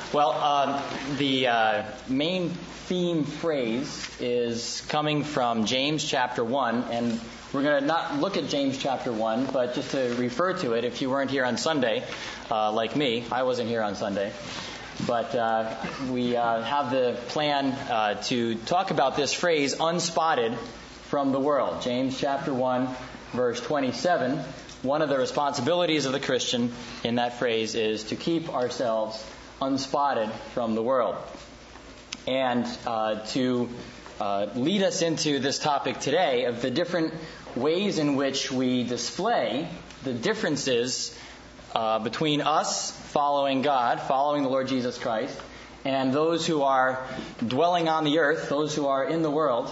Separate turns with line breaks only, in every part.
Well, the main theme phrase is coming from James chapter 1, and we're going to not look at James chapter 1, but just to refer to it if you weren't here on Sunday, like me. I wasn't here on Sunday. But we have the plan to talk about this phrase, unspotted from the world. James chapter 1, verse 27. One of the responsibilities of the Christian in that phrase is to keep ourselves unspotted from the world. And to lead us into this topic today of the different ways in which we display the differences between us following God, following the Lord Jesus Christ, and those who are dwelling on the earth, those who are in the world.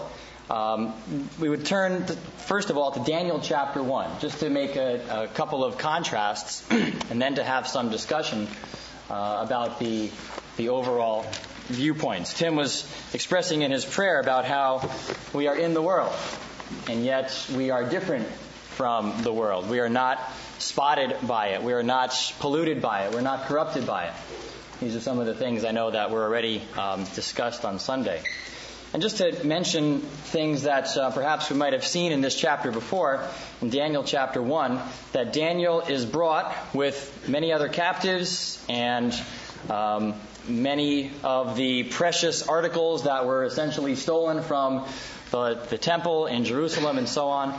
We would turn, first of all, to Daniel chapter 1, just to make a couple of contrasts, and then to have some discussion about the overall viewpoints. Tim was expressing in his prayer about how we are in the world, and yet we are different from the world. We are not spotted by it. We are not polluted by it. We're not corrupted by it. These are some of the things I know that were already discussed on Sunday. And just to mention things that perhaps we might have seen in this chapter before, in Daniel chapter 1, that Daniel is brought with many other captives and many of the precious articles that were essentially stolen from the temple in Jerusalem and so on,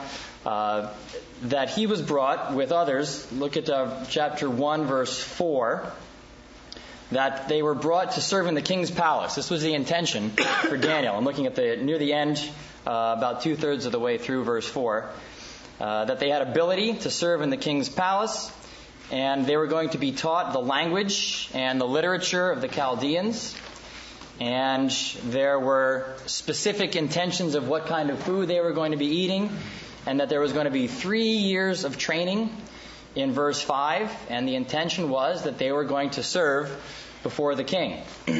that he was brought with others. Look at chapter 1, verse 4. That they were brought to serve in the king's palace. This was the intention for Daniel. I'm looking at near the end, about 2/3 of the way through verse 4, that they had ability to serve in the king's palace, and they were going to be taught the language and the literature of the Chaldeans, and there were specific intentions of what kind of food they were going to be eating, and that there was going to be 3 years of training in verse 5, and the intention was that they were going to serve before the king.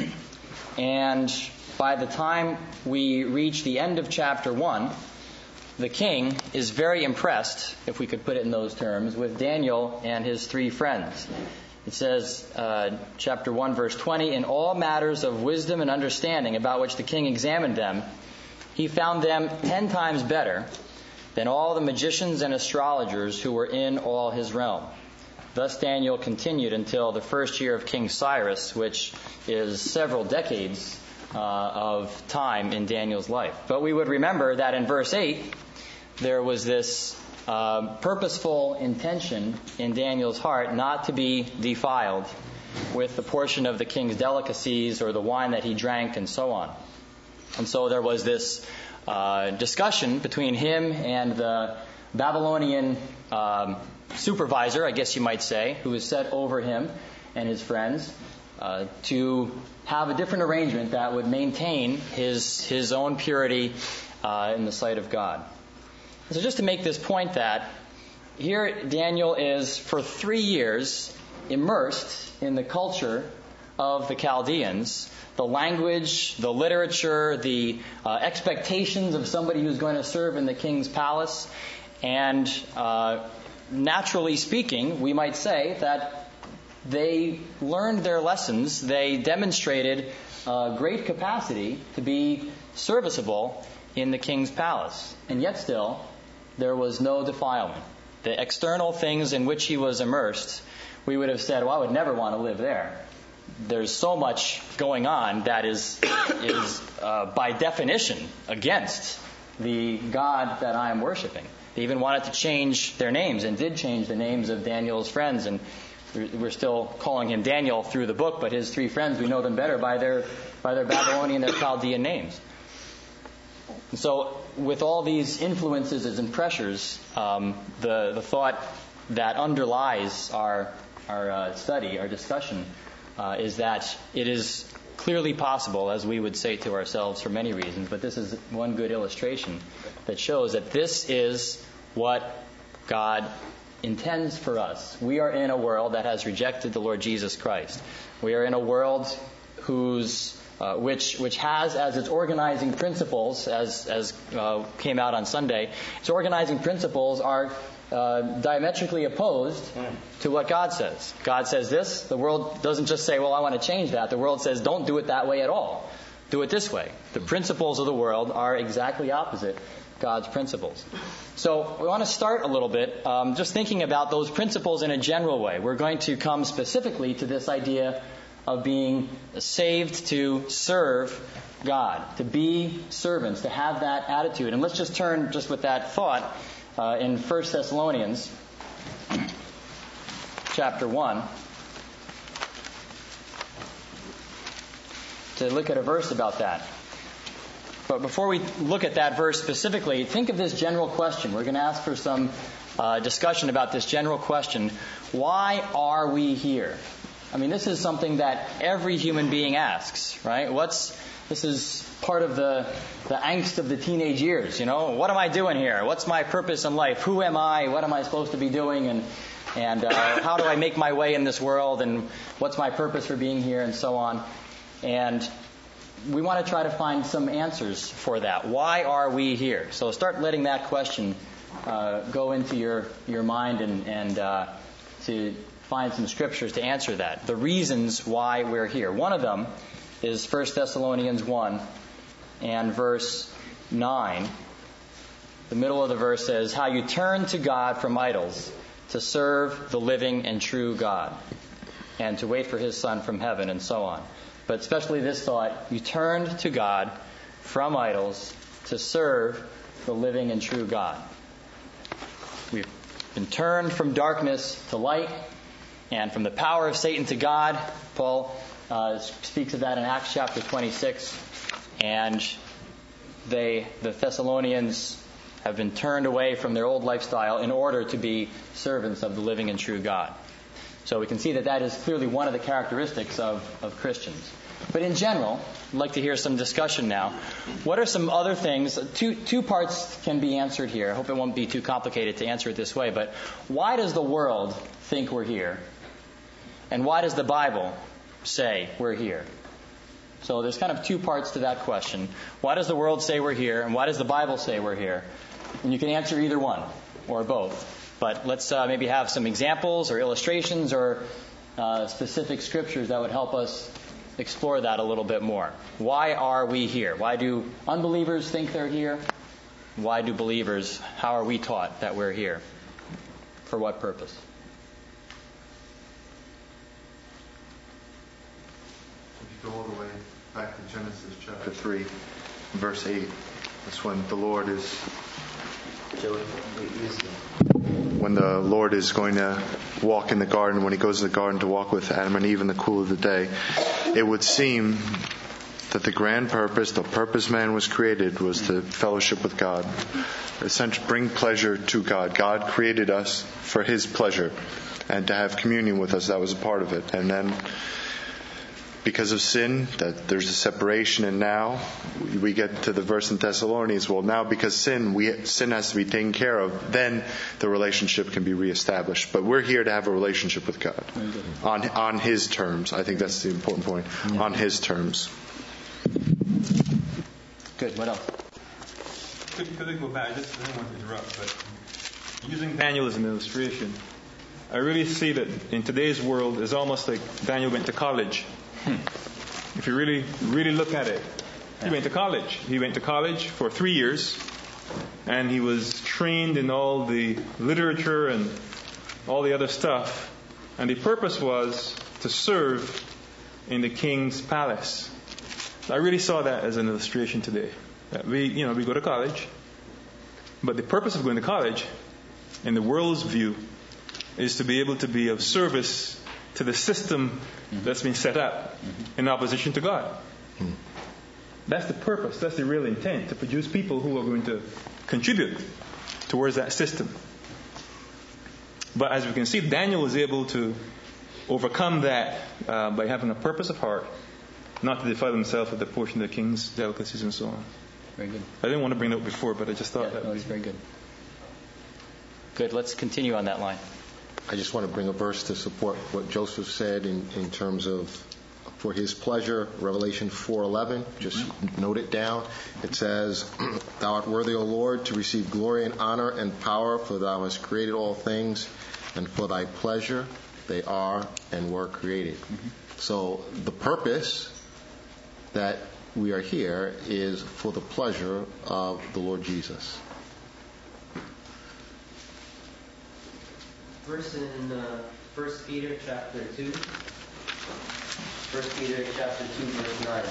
And by the time we reach the end of chapter 1, the king is very impressed, if we could put it in those terms, with Daniel and his 3 friends. It says, chapter 1, verse 20, "In all matters of wisdom and understanding about which the king examined them, he found them 10 times better than all the magicians and astrologers who were in all his realm." Thus Daniel continued until the first year of King Cyrus, which is several decades of time in Daniel's life. But we would remember that in verse 8, there was this purposeful intention in Daniel's heart not to be defiled with the portion of the king's delicacies or the wine that he drank and so on. And so there was this discussion between him and the Babylonian supervisor, I guess you might say, who was set over him and his friends, to have a different arrangement that would maintain his own purity in the sight of God. So just to make this point that here Daniel is for 3 years immersed in the culture of the Chaldeans, the language, the literature, the expectations of somebody who's going to serve in the king's palace. And naturally speaking, we might say that they learned their lessons. They demonstrated great capacity to be serviceable in the king's palace. And yet still, there was no defilement. The external things in which he was immersed, we would have said, well, I would never want to live there. There's so much going on that is by definition against the God that I am worshiping. They even wanted to change their names and did change the names of Daniel's friends. And we're still calling him Daniel through the book, but his 3 friends, we know them better by their Babylonian, their Chaldean names. And so with all these influences and pressures, the thought that underlies our study, our discussion, is that it is clearly possible, as we would say to ourselves for many reasons, but this is one good illustration that shows that this is what God intends for us. We are in a world that has rejected the Lord Jesus Christ. We are in a world which has as its organizing principles, as came out on Sunday, its organizing principles are diametrically opposed to what God says. God says this. The world doesn't just say, well, I want to change that. The world says, don't do it that way at all. Do it this way. The principles of the world are exactly opposite God's principles. So we want to start a little bit just thinking about those principles in a general way. We're going to come specifically to this idea of being saved to serve God, to be servants, to have that attitude. And let's just turn just with that thought in 1 Thessalonians chapter 1 to look at a verse about that. But before we look at that verse specifically, think of this general question. We're going to ask for some discussion about this general question. Why are we here? I mean, this is something that every human being asks, right? This is part of the angst of the teenage years, you know? What am I doing here? What's my purpose in life? Who am I? What am I supposed to be doing? And how do I make my way in this world? And what's my purpose for being here? And so on. And we want to try to find some answers for that. Why are we here? So start letting that question go into your mind and to find some scriptures to answer that. The reasons why we're here. One of them is 1 Thessalonians 1 and verse 9. The middle of the verse says, how you turn to God from idols to serve the living and true God and to wait for His Son from heaven and so on. But especially this thought, you turned to God from idols to serve the living and true God. We've been turned from darkness to light and from the power of Satan to God. Paul speaks of that in Acts chapter 26. And the Thessalonians have been turned away from their old lifestyle in order to be servants of the living and true God. So we can see that is clearly one of the characteristics of Christians. But in general, I'd like to hear some discussion now. What are some other things? Two parts can be answered here. I hope it won't be too complicated to answer it this way. But why does the world think we're here? And why does the Bible say we're here? So there's kind of two parts to that question. Why does the world say we're here? And why does the Bible say we're here? And you can answer either one or both. But let's maybe have some examples or illustrations or specific scriptures that would help us explore that a little bit more. Why are we here? Why do unbelievers think they're here? Why do believers, how are we taught that we're here? For what purpose?
If you go all the way back to Genesis chapter 3, verse 8, that's when the Lord is going to walk in the garden, when He goes to the garden to walk with Adam and Eve in the cool of the day, it would seem that the grand purpose, the purpose man was created, was to fellowship with God. Essentially, bring pleasure to God. God created us for His pleasure and to have communion with us. That was a part of it. And then, because of sin, that there's a separation, and now we get to the verse in Thessalonians. Well, now because sin has to be taken care of, then the relationship can be reestablished. But we're here to have a relationship with God on His terms. I think that's the important point. Yeah. On His terms.
Good. What else?
Could I go back? I didn't want to interrupt, but using Daniel as an illustration, I really see that in today's world, it's almost like Daniel went to college. If you really look at it, he went to college. He went to college for 3 years, and he was trained in all the literature and all the other stuff. And the purpose was to serve in the king's palace. I really saw that as an illustration today. That we go to college, but the purpose of going to college, in the world's view, is to be able to be of service to the system that's been set up in opposition to God. That's the purpose. That's the real intent, to produce people who are going to contribute towards that system. But as we can see, Daniel was able to overcome that by having a purpose of heart, not to defile himself with the portion of the king's delicacies and so on.
Very good.
I didn't want to bring that up before, but I just thought that
was very good. Good. Let's continue on that line.
I just want to bring a verse to support what Joseph said in terms of for his pleasure. Revelation 4:11, just note it down. It says, Thou art worthy, O Lord, to receive glory and honor and power, for thou hast created all things, and for thy pleasure they are and were created. So the purpose that we are here is for the pleasure of the Lord Jesus.
Verse in 1 Peter chapter 2. 1 Peter chapter 2, verse 9.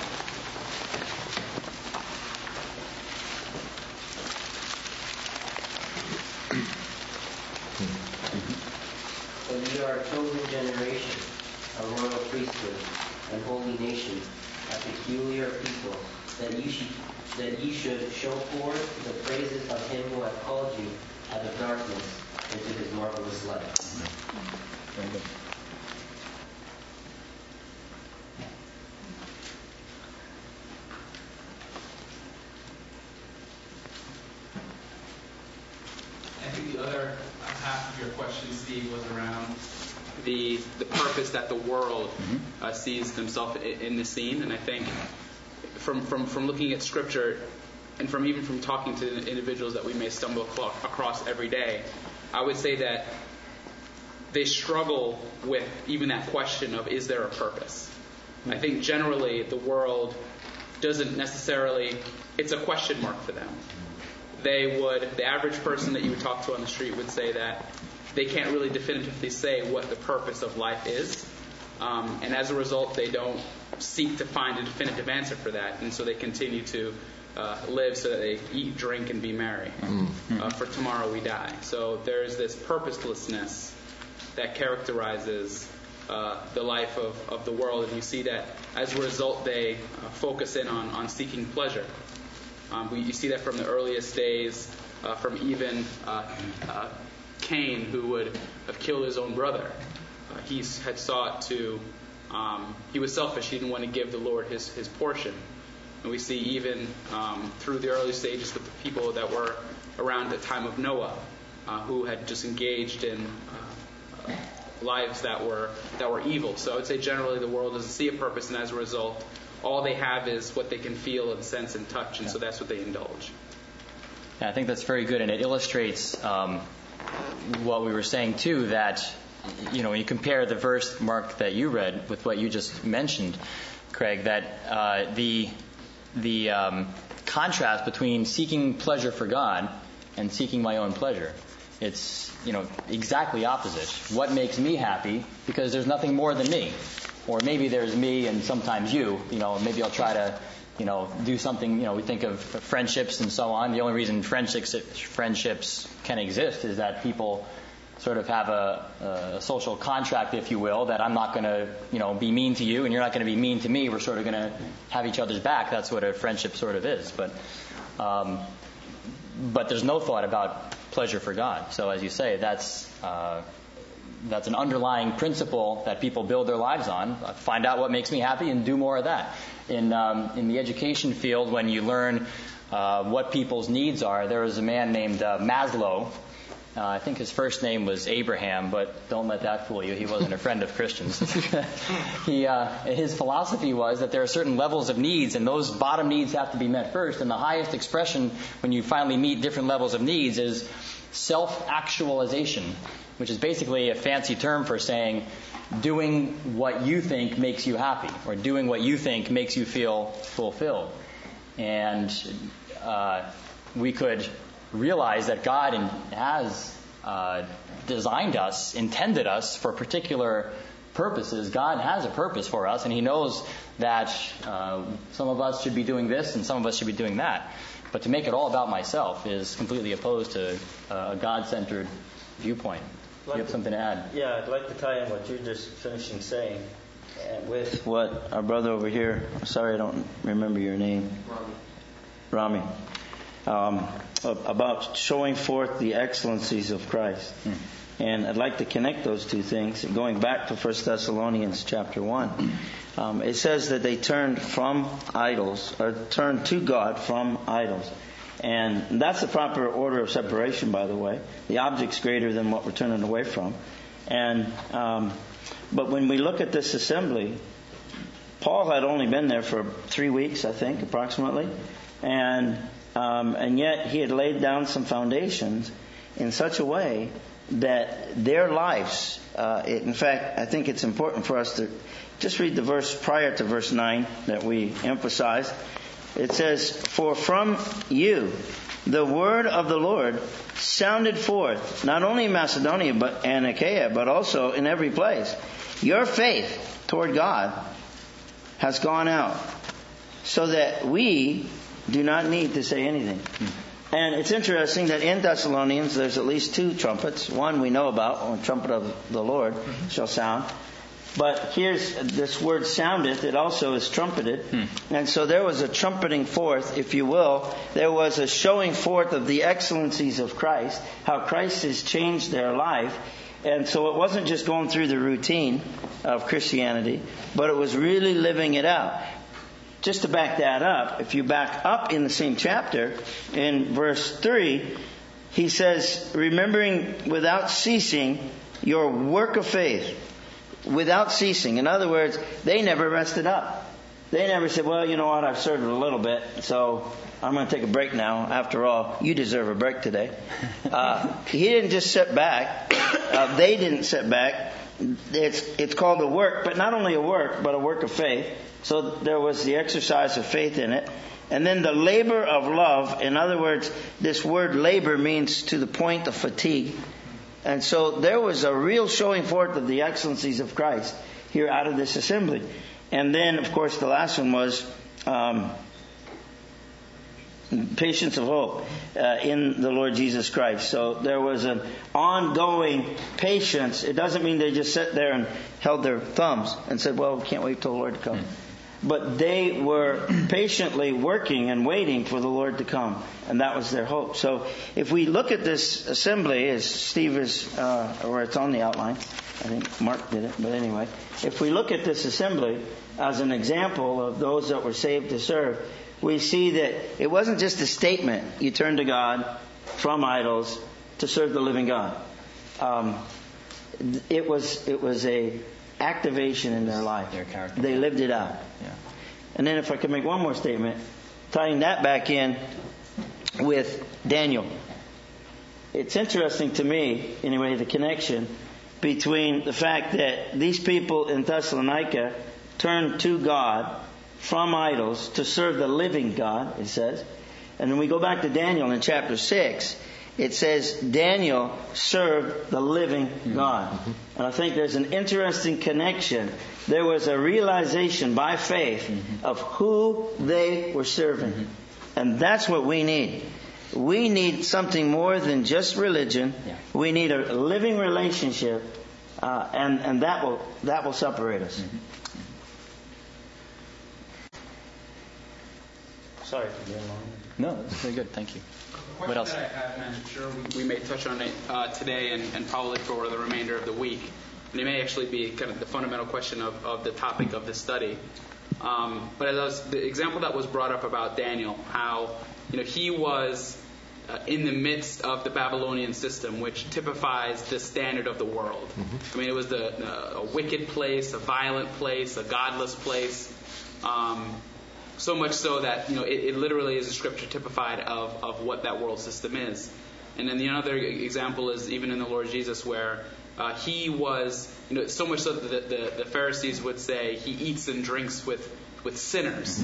But ye are a chosen generation, a royal priesthood, an holy nation, a peculiar people, that ye should show forth the praises of him who hath called you out of darkness into his marvelous light.
Very good.
I think the other half of your question, Steve, was around the purpose that the world sees themselves in the scene. And I think from looking at Scripture and from talking to individuals that we may stumble across every day, I would say that they struggle with even that question of, is there a purpose? I think generally the world doesn't necessarily, it's a question mark for them. The average person that you would talk to on the street would say that they can't really definitively say what the purpose of life is. And as a result, they don't seek to find a definitive answer for that. And so they continue to live so that they eat, drink, and be merry. For tomorrow we die. So there's this purposelessness that characterizes the life of the world. And you see that as a result, they focus in on seeking pleasure. You see that from the earliest days, from even Cain, who would have killed his own brother. He had sought to, he was selfish. He didn't want to give the Lord his portion. And we see even through the early stages with the people that were around the time of Noah, who had just engaged in lives that were evil. So I would say generally the world doesn't see a purpose, and as a result, all they have is what they can feel and sense and touch, and so that's what they indulge.
Yeah, I think that's very good, and it illustrates what we were saying too, that when you compare the verse, Mark, that you read with what you just mentioned, Craig, that the contrast between seeking pleasure for God and seeking my own pleasure, it's exactly opposite. What makes me happy? Because there's nothing more than me. Or maybe there's me and sometimes you. Maybe I'll try to, do something. We think of friendships and so on. The only reason friendships can exist is that people sort of have a social contract, if you will, that I'm not going to, be mean to you and you're not going to be mean to me. We're sort of going to have each other's back. That's what a friendship sort of is. But there's no thought about pleasure for God. So as you say, that's an underlying principle that people build their lives on. Find out what makes me happy and do more of that. In the education field, when you learn what people's needs are, there was a man named Maslow. I think his first name was Abraham, but don't let that fool you. He wasn't a friend of Christians. His philosophy was that there are certain levels of needs, and those bottom needs have to be met first. And the highest expression, when you finally meet different levels of needs, is self-actualization, which is basically a fancy term for saying doing what you think makes you happy, or doing what you think makes you feel fulfilled. And we could realize that God has designed us, intended us for particular purposes. God has a purpose for us, and He knows that some of us should be doing this and some of us should be doing that. But to make it all about myself is completely opposed to a God-centered viewpoint. Do you have something to add?
Yeah, I'd like to tie in what you're just finishing saying with what our brother over here, sorry I don't remember your name, Rami, about showing forth the excellencies of Christ. And I'd like to connect those two things. Going back to 1 Thessalonians chapter 1, it says that they turned from idols, or turned to God from idols. And that's the proper order of separation, by the way. The object's greater than what we're turning away from. And but when we look at this assembly, Paul had only been there for 3 weeks, I think, approximately. And yet he had laid down some foundations in such a way that their lives, in fact, I think it's important for us to just read the verse prior to verse 9 that we emphasized. It says, "For from you the word of the Lord sounded forth, not only in Macedonia and Achaia, but also in every place. Your faith toward God has gone out, so that we do not need to say anything." And it's interesting that in Thessalonians there's at least 2 trumpets. One we know about, when the trumpet of the Lord shall sound. But here's this word soundeth, it also is trumpeted. And so there was a trumpeting forth, if you will. There was a showing forth of the excellencies of Christ, how Christ has changed their life. And so it wasn't just going through the routine of Christianity, but it was really living it out. Just to back that up, if you back up in the same chapter, in verse 3, he says, "Remembering without ceasing your work of faith." Without ceasing. In other words, they never rested up. They never said, "Well, you know what, I've served a little bit, so I'm going to take a break now. After all, you deserve a break today." He didn't just sit back. They didn't sit back. It's called a work, but not only a work, but a work of faith. So there was the exercise of faith in it. And then the labor of love. In other words, this word labor means to the point of fatigue. And so there was a real showing forth of the excellencies of Christ here out of this assembly. And then, of course, the last one was patience of hope in the Lord Jesus Christ. So there was an ongoing patience. It doesn't mean they just sat there and held their thumbs and said, "Well, we can't wait till the Lord to come." But they were patiently working and waiting for the Lord to come. And that was their hope. So if we look at this assembly, as Steve is, or it's on the outline. I think Mark did it. But anyway, if we look at this assembly as an example of those that were saved to serve, we see that it wasn't just a statement, you turn to God from idols to serve the living God. It was a activation in their life.
Their character.
They lived it out.
Yeah.
And then if I could make one more statement, tying that back in with Daniel. It's interesting to me, anyway, the connection between the fact that these people in Thessalonica turned to God from idols to serve the living God, it says. And when we go back to Daniel in chapter 6, it says Daniel served the living God. And I think there's an interesting connection. There was a realization by faith of who they were serving. And that's what we need. We need something more than just religion. We need a living relationship, and that will separate us. Sorry for being long.
No, that's very good. Thank you. What else?
That I have, and I'm sure we may touch on it today and probably for the remainder of the week. And it may actually be kind of the fundamental question of the topic of this study. But as the example that was brought up about Daniel, how he was in the midst of the Babylonian system, which typifies the standard of the world. I mean, it was a wicked place, a violent place, a godless place. So much so that it literally is a scripture typified of what that world system is. And then the other example is even in the Lord Jesus, where he was, so much so that the Pharisees would say he eats and drinks with sinners.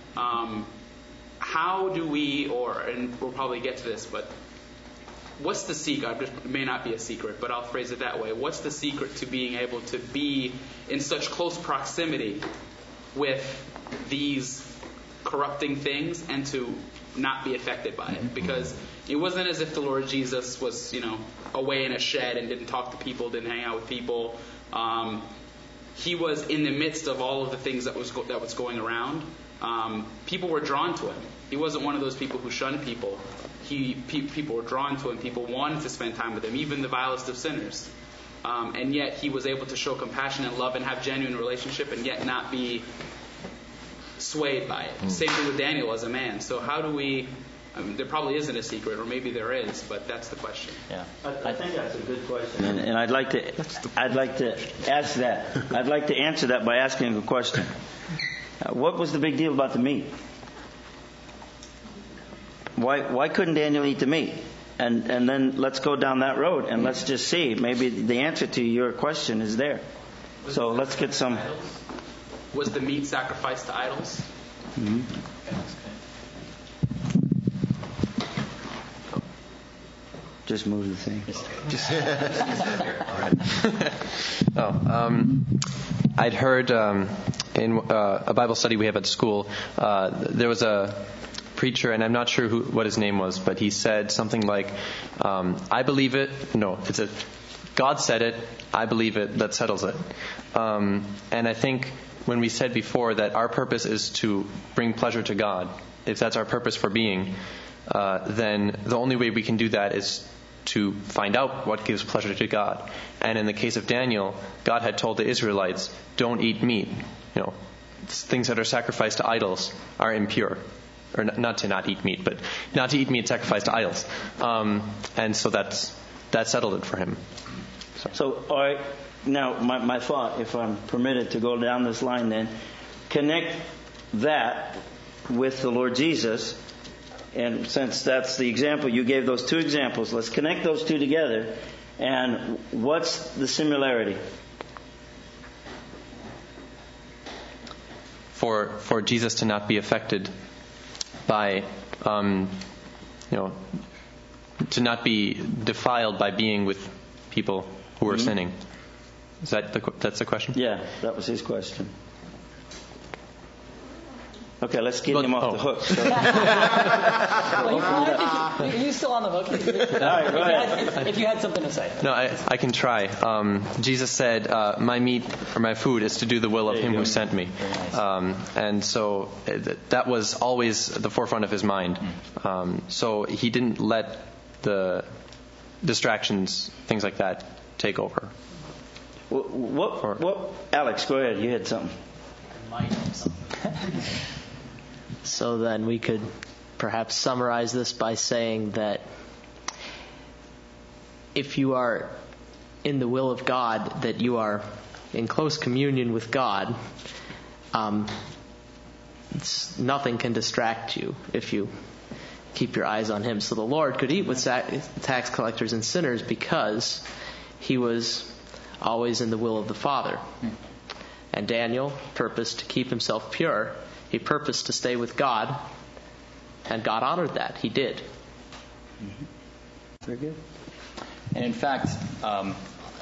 How do we, and we'll probably get to this, but what's the secret? It may not be a secret, but I'll phrase it that way. What's the secret to being able to be in such close proximity with these corrupting things and to not be affected by it? Because it wasn't as if the Lord Jesus was, away in a shed and didn't talk to people, didn't hang out with people. He was in the midst of all of the things that was going around. People were drawn to him. He wasn't one of those people who shunned people. People were drawn to him. People wanted to spend time with him, even the vilest of sinners. And yet he was able to show compassion and love and have genuine relationship and yet not be swayed by it. Same thing with Daniel as a man. So how do we... there probably isn't a secret, or maybe there is, but that's the question.
Yeah, I think that's a good question, and I'd like to ask that. I'd like to answer that by asking a question. What was the big deal about the meat? Why couldn't Daniel eat the meat? And then let's go down that road and let's just see. Maybe the answer to your question is there. So let's get some.
Was the meat sacrificed to idols?
Mm-hmm. Just move the thing.
I'd heard in a Bible study we have at school, there was a preacher, and I'm not sure what his name was, but he said something like, I believe it. No, God said it. I believe it. That settles it. And I think when we said before that our purpose is to bring pleasure to God, if that's our purpose for being, then the only way we can do that is to find out what gives pleasure to God. And in the case of Daniel, God had told the Israelites, don't eat meat. Things that are sacrificed to idols are impure. Or not to not eat meat, but not to eat meat sacrificed to idols. And so that settled it for him.
So all right, now my thought, if I'm permitted to go down this line then, connect that with the Lord Jesus. And since that's the example, you gave those two examples, let's connect those two together. And what's the similarity?
For Jesus to not be affected by, to not be defiled by being with people who are sinning. Is that's the question?
Yeah, that was his question. Okay, let's get him off the hook. So.
You're still on the hook.
All right, go ahead.
If you had something to say.
No, I can try. Jesus said, my meat or my food is to do the will of him who sent me. And so that was always the forefront of his mind. So he didn't let the distractions, things like that, take over.
What? Alex, go ahead. You had something.
So then we could perhaps summarize this by saying that if you are in the will of God, that you are in close communion with God, nothing can distract you if you keep your eyes on Him. So the Lord could eat with tax collectors and sinners because He was always in the will of the Father. And Daniel purposed to keep himself pure. He purposed to stay with God, and God honored that. He did.
Mm-hmm. Very good.
And in fact, I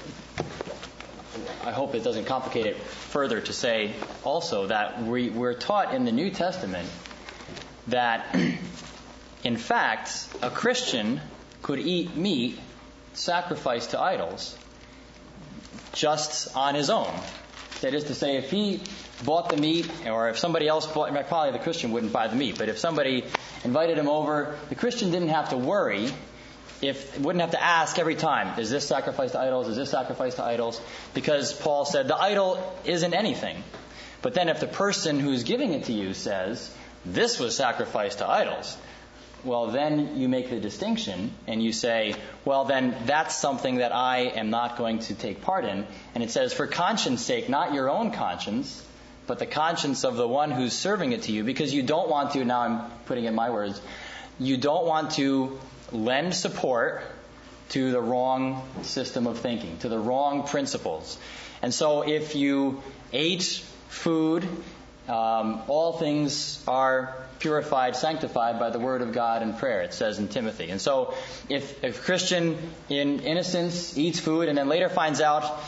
hope it doesn't complicate it further to say also that we're taught in the New Testament that, in fact, a Christian could eat meat sacrificed to idols just on his own. That is to say, if he bought the meat, or if somebody else bought, probably the Christian wouldn't buy the meat, but if somebody invited him over, the Christian didn't have to worry, wouldn't have to ask every time, is this sacrifice to idols, is this sacrifice to idols? Because Paul said the idol isn't anything. But then if the person who's giving it to you says, this was sacrificed to idols, well, then you make the distinction and you say, well, then that's something that I am not going to take part in. And it says, for conscience sake, not your own conscience, but the conscience of the one who's serving it to you, because you don't want to, now I'm putting in my words, you don't want to lend support to the wrong system of thinking, to the wrong principles. And so if you ate food, all things are purified, sanctified by the word of God and prayer, it says in Timothy. And so if a Christian in innocence eats food and then later finds out,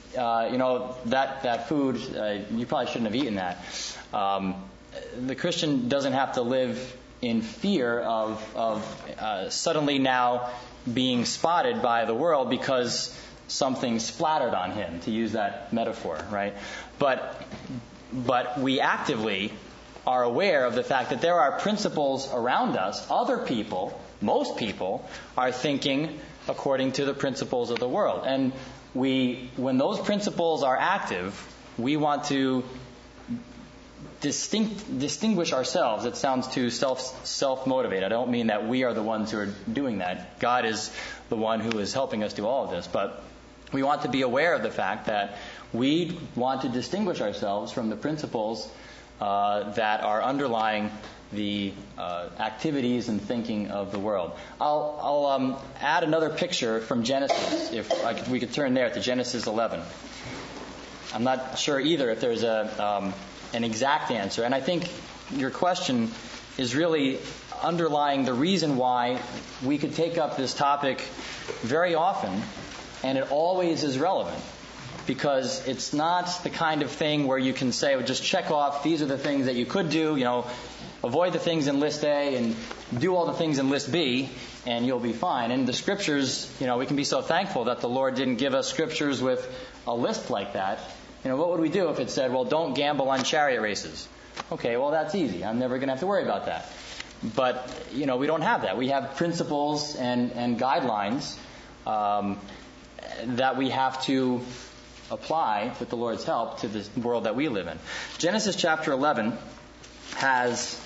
that food, you probably shouldn't have eaten that. The Christian doesn't have to live in fear of suddenly now being spotted by the world because something splattered on him, to use that metaphor, right? But we actively are aware of the fact that there are principles around us. Other people, most people, are thinking according to the principles of the world. And when those principles are active, we want to distinguish ourselves. It sounds too self-motivated. I don't mean that we are the ones who are doing that. God is the one who is helping us do all of this. But we want to be aware of the fact that we want to distinguish ourselves from the principles that are underlying the activities and thinking of the world. I'll add another picture from Genesis, if we could turn there to Genesis 11. I'm not sure either if there's an exact answer, and I think your question is really underlying the reason why we could take up this topic very often, and it always is relevant. Because it's not the kind of thing where you can say, well, just check off, these are the things that you could do, avoid the things in list A and do all the things in list B, and you'll be fine. And the scriptures, we can be so thankful that the Lord didn't give us scriptures with a list like that. What would we do if it said, well, don't gamble on chariot races? Okay, well, that's easy. I'm never going to have to worry about that. But, we don't have that. We have principles and guidelines that we have to apply, with the Lord's help, to the world that we live in. Genesis chapter 11 has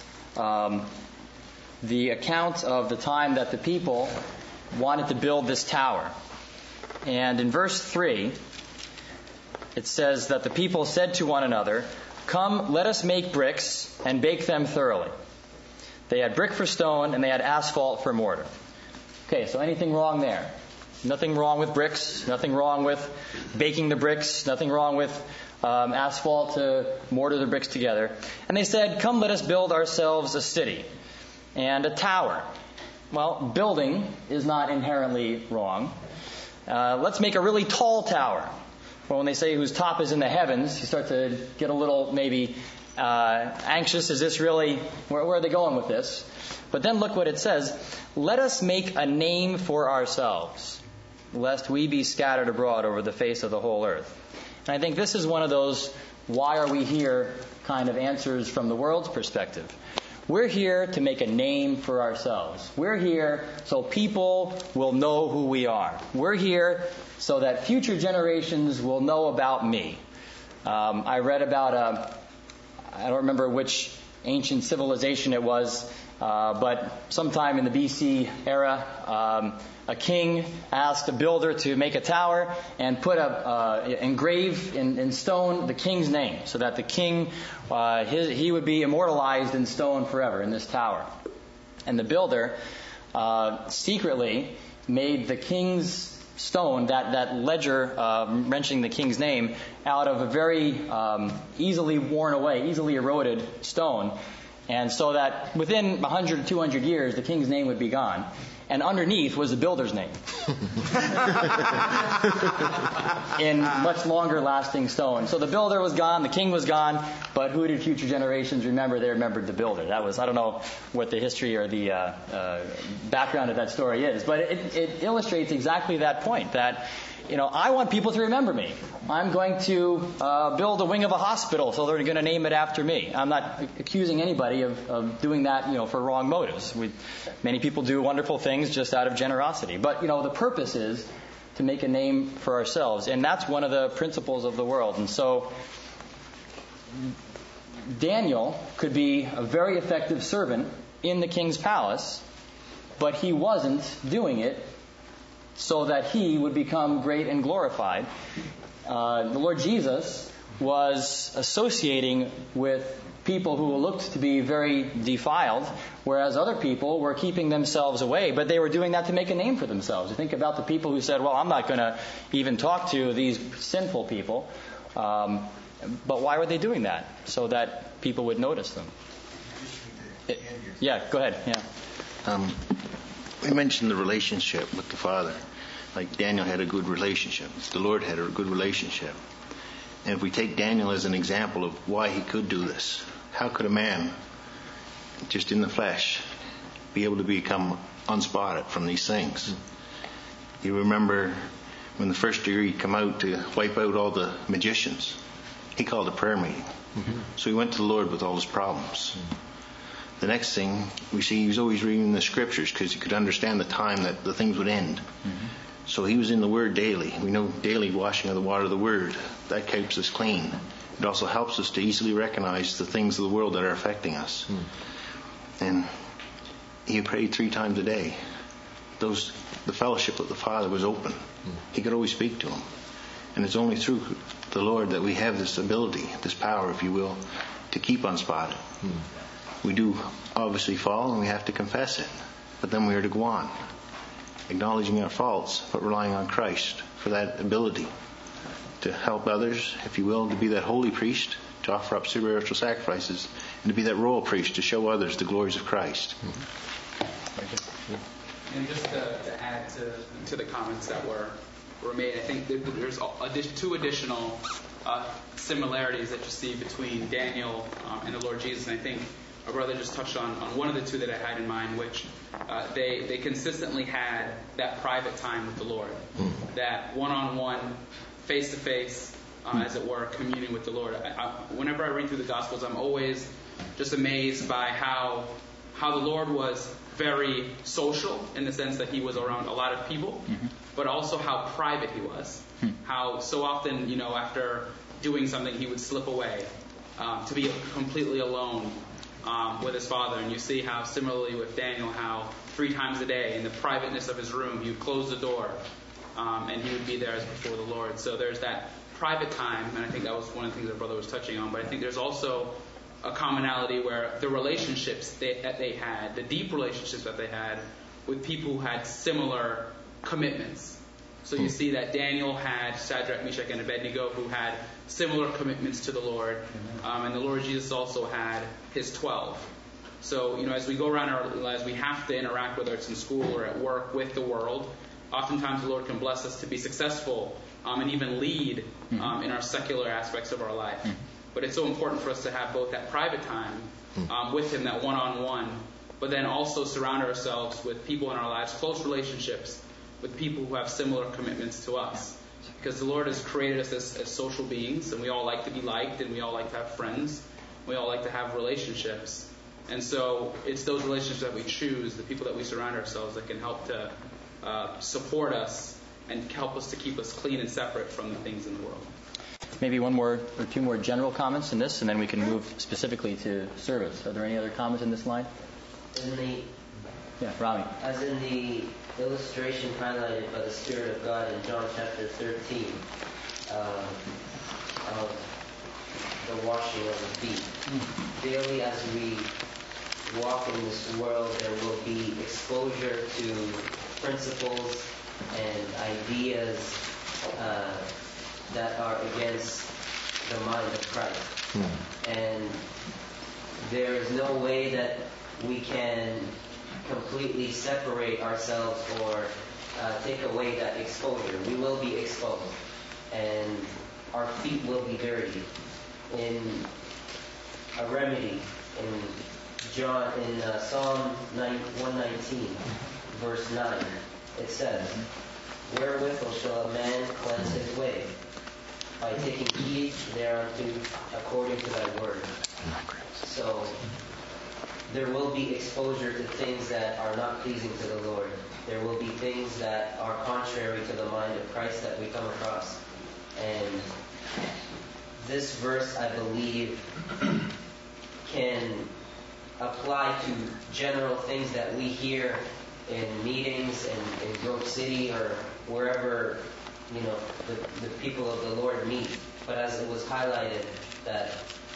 the account of the time that the people wanted to build this tower. And in verse 3, it says that the people said to one another, "Come, let us make bricks and bake them thoroughly." They had brick for stone and they had asphalt for mortar. Okay, so anything wrong there? Nothing wrong with bricks, nothing wrong with baking the bricks, nothing wrong with asphalt to mortar the bricks together. And they said, "Come, let us build ourselves a city and a tower." Well, building is not inherently wrong. Let's make a really tall tower. Well, when they say whose top is in the heavens, you start to get a little maybe anxious. Is this really, where are they going with this? But then look what it says. "Let us make a name for ourselves, lest we be scattered abroad over the face of the whole earth." And I think this is one of those why are we here kind of answers from the world's perspective. We're here to make a name for ourselves. We're here so people will know who we are. We're here so that future generations will know about me. I read about I don't remember which ancient civilization it was, but sometime in the BC era, a king asked a builder to make a tower and put engrave in stone the king's name, so that the king, he would be immortalized in stone forever in this tower. And the builder secretly made the king's stone, that ledger mentioning the king's name, out of a very easily worn away, easily eroded stone. And so that within 100 or 200 years, the king's name would be gone. And underneath was the builder's name. In much longer lasting stone. So the builder was gone, the king was gone, but who did future generations remember? They remembered the builder. That was, I don't know what the history or the background of that story is, but it illustrates exactly that point, that I want people to remember me. I'm going to build a wing of a hospital, so they're going to name it after me. I'm not accusing anybody of doing that, for wrong motives. Many people do wonderful things just out of generosity. But, the purpose is to make a name for ourselves. And that's one of the principles of the world. And so Daniel could be a very effective servant in the king's palace, but he wasn't doing it so that he would become great and glorified. The Lord Jesus was associating with people who looked to be very defiled, whereas other people were keeping themselves away, but they were doing that to make a name for themselves. You think about the people who said, well, I'm not going to even talk to these sinful people. But why were they doing that? So that people would notice them. Yeah, go ahead. Yeah.
We mentioned the relationship with the Father. Like Daniel had a good relationship. The Lord had a good relationship. And if we take Daniel as an example of why he could do this, how could a man, just in the flesh, be able to become unspotted from these things? You remember when the first year he come out to wipe out all the magicians, he called a prayer meeting. So he went to the Lord with all his problems. The next thing we see, he was always reading the scriptures because he could understand the time that the things would end. So he was in the Word daily. We know daily washing of the water of the Word. That keeps us clean. It also helps us to easily recognize the things of the world that are affecting us. And he prayed 3 times a day. The fellowship with the Father was open. He could always speak to him. And it's only through the Lord that we have this ability, this power, if you will, to keep unspotted. We do obviously fall, and we have to confess it. But then we are to go on, acknowledging our faults, but relying on Christ for that ability to help others, if you will, to be that holy priest, to offer up spiritual sacrifices, and to be that royal priest to show others the glories of Christ.
And just to add to the comments that were made, I think there's two additional similarities that you see between Daniel and the Lord Jesus. And I think our brother just touched on one of the two that I had in mind, which they consistently had that private time with the Lord, that one-on-one, face-to-face, as it were, communion with the Lord. Whenever I read through the Gospels, I'm always just amazed by how the Lord was very social in the sense that he was around a lot of people, but also how private he was. How so often, after doing something, he would slip away to be completely alone with his Father. And you see how similarly with Daniel, how 3 times a day in the privateness of his room, he would close the door and he would be there as before the Lord. So there's that private time, and I think that was one of the things our brother was touching on. But I think there's also a commonality where the relationships that they had, the deep relationships that they had with people who had similar commitments. So you see that Daniel had Shadrach, Meshach, and Abednego who had similar commitments to the Lord, and the Lord Jesus also had his 12. So, as we go around our lives, we have to interact, whether it's in school or at work, with the world. Oftentimes the Lord can bless us to be successful and even lead in our secular aspects of our life. But it's so important for us to have both that private time with him, that one-on-one, but then also surround ourselves with people in our lives, close relationships with people who have similar commitments to us. Because the Lord has created us as social beings, and we all like to be liked, and we all like to have friends. We all like to have relationships. And so it's those relationships that we choose, the people that we surround ourselves, that can help to support us and help us to keep us clean and separate from the things in the world.
Maybe one more or two more general comments in this, and then we can move specifically to service. Are there any other comments in this line? Rami.
As in the illustration highlighted by the Spirit of God in John chapter 13 of the washing of the feet. Daily as we walk in this world, there will be exposure to principles and ideas that are against the mind of Christ. And there is no way that we can completely separate ourselves or take away that exposure. We will be exposed, and our feet will be dirty. In a remedy, in Psalm 119, verse 9, it says, "Wherewithal shall a man cleanse his way? By taking heed thereunto according to thy word." So there will be exposure to things that are not pleasing to the Lord. There will be things that are contrary to the mind of Christ that we come across. And this verse, I believe, can apply to general things that we hear in meetings and in Grove City or wherever the people of the Lord meet. But as it was highlighted, that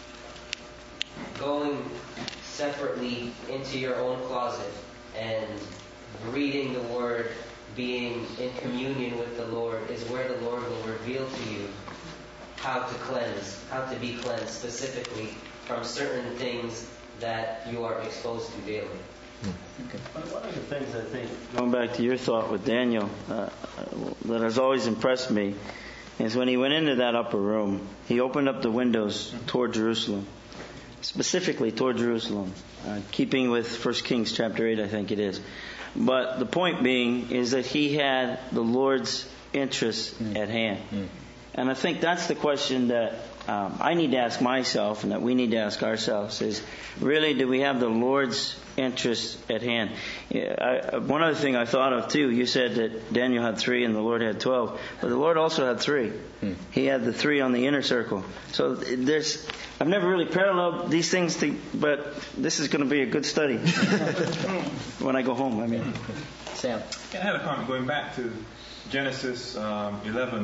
going separately into your own closet and reading the Word, being in communion with the Lord, is where the Lord will reveal to you how to be cleansed specifically from certain things that you are exposed to daily.
Okay. One of the things I think, going back to your thought with Daniel, that has always impressed me is when he went into that upper room, he opened up the windows toward Jerusalem, specifically toward Jerusalem, keeping with 1 Kings chapter 8, I think it is. But the point being is that he had the Lord's interests at hand. And I think that's the question that I need to ask myself and that we need to ask ourselves is, really, do we have the Lord's interests at hand? One other thing I thought of too, you said that Daniel had 3 and the Lord had 12, but the Lord also had 3. He had the 3 on the inner circle. So I've never really paralleled these things, but this is going to be a good study when I go home. Sam.
I had a comment going back to Genesis 11.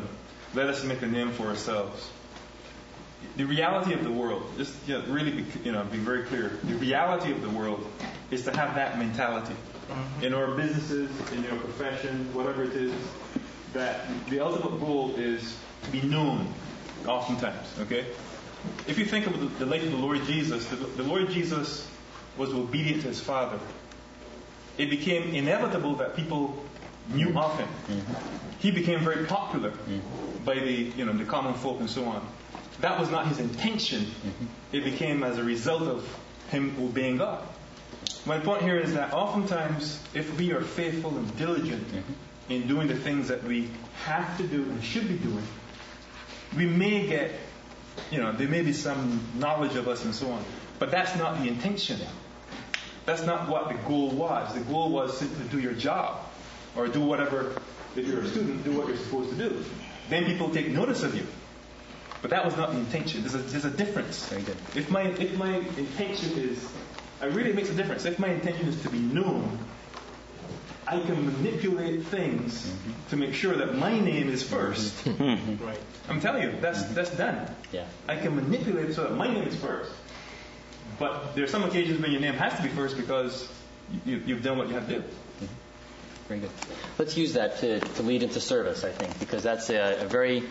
let us make a name for ourselves. The reality of the world, just really be very clear. The reality of the world is to have that mentality. In our businesses, in your profession, whatever it is, that the ultimate goal is to be known oftentimes, okay? If you think of the life of the Lord Jesus, the Lord Jesus was obedient to his Father. It became inevitable that people knew of him. He became very popular by the common folk and so on. That was not his intention. It became as a result of him obeying God. My point here is that oftentimes, if we are faithful and diligent in doing the things that we have to do and should be doing, we may get, there may be some knowledge of us and so on. But that's not the intention. That's not what the goal was. The goal was simply to do your job. Or do whatever, if you're a student, do what you're supposed to do. Then people take notice of you. But that was not the intention. There's a difference.
Very good.
If my intention is, it really makes a difference. If my intention is to be known, I can manipulate things to make sure that my name is first. Right. I'm telling you, that's done.
Yeah.
I can manipulate it so that my name is first. But there are some occasions when your name has to be first because you've done what you have to do.
Very good. Let's use that to lead into service, I think, because that's a very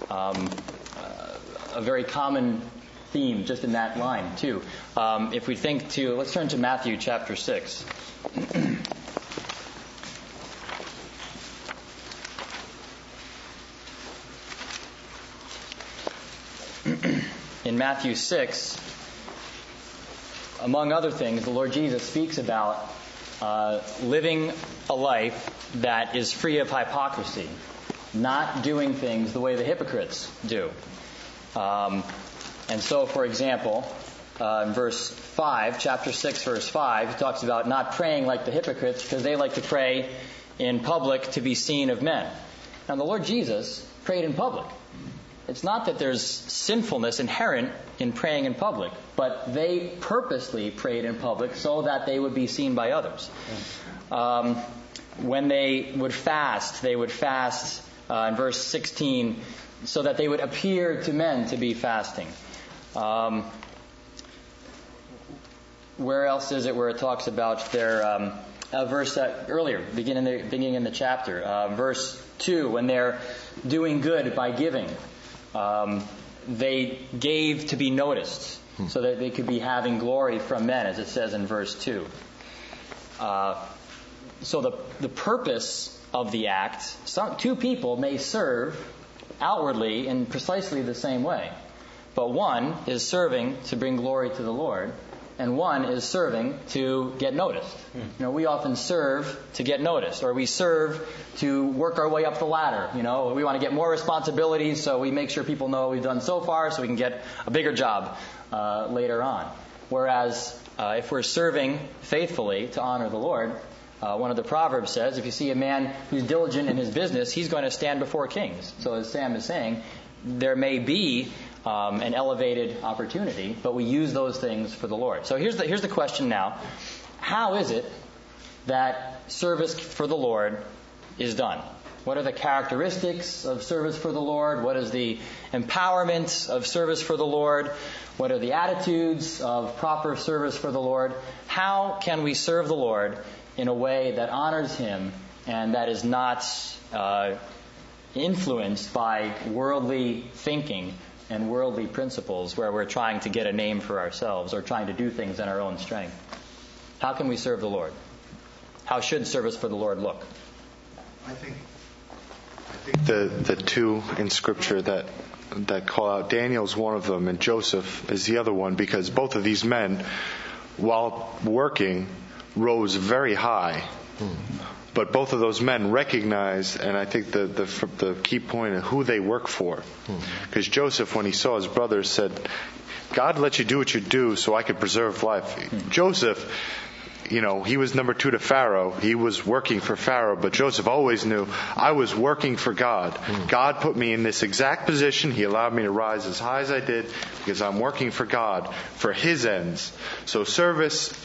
common theme just in that line, too. If we think let's turn to Matthew chapter 6. In Matthew 6, among other things, the Lord Jesus speaks about living a life that is free of hypocrisy, not doing things the way the hypocrites do. And so, for example, in verse 5, chapter 6, verse 5, he talks about not praying like the hypocrites because they like to pray in public to be seen of men. Now, the Lord Jesus prayed in public. It's not that there's sinfulness inherent in praying in public, but they purposely prayed in public so that they would be seen by others. When they would fast in verse 16 so that they would appear to men to be fasting. Where else is it where it talks about their verse earlier, beginning in the chapter, verse 2, when they're doing good by giving. They gave to be noticed so that they could be having glory from men, as it says in verse 2. So the purpose of the act, two people may serve outwardly in precisely the same way. But one is serving to bring glory to the Lord, and one is serving to get noticed. We often serve to get noticed, or we serve to work our way up the ladder. We want to get more responsibilities, so we make sure people know what we've done so far, so we can get a bigger job later on. Whereas if we're serving faithfully to honor the Lord, one of the Proverbs says, if you see a man who's diligent in his business, he's going to stand before kings. So as Sam is saying, there may be an elevated opportunity, but we use those things for the Lord. So here's the question now. How is it that service for the Lord is done? What are the characteristics of service for the Lord? What is the empowerment of service for the Lord? What are the attitudes of proper service for the Lord? How can we serve the Lord in a way that honors Him and that is not influenced by worldly thinking and worldly principles where we're trying to get a name for ourselves or trying to do things in our own strength? How can we serve the Lord? How should service for the Lord look?
I think the two in Scripture that call out, Daniel's one of them and Joseph is the other one, because both of these men, while working, rose very high. But both of those men recognized, and I think the key point of who they work for. Because Joseph, when he saw his brothers, said, God let you do what you do so I could preserve life. Joseph, he was number 2 to Pharaoh. He was working for Pharaoh, but Joseph always knew, I was working for God. God put me in this exact position. He allowed me to rise as high as I did because I'm working for God, for His ends. So service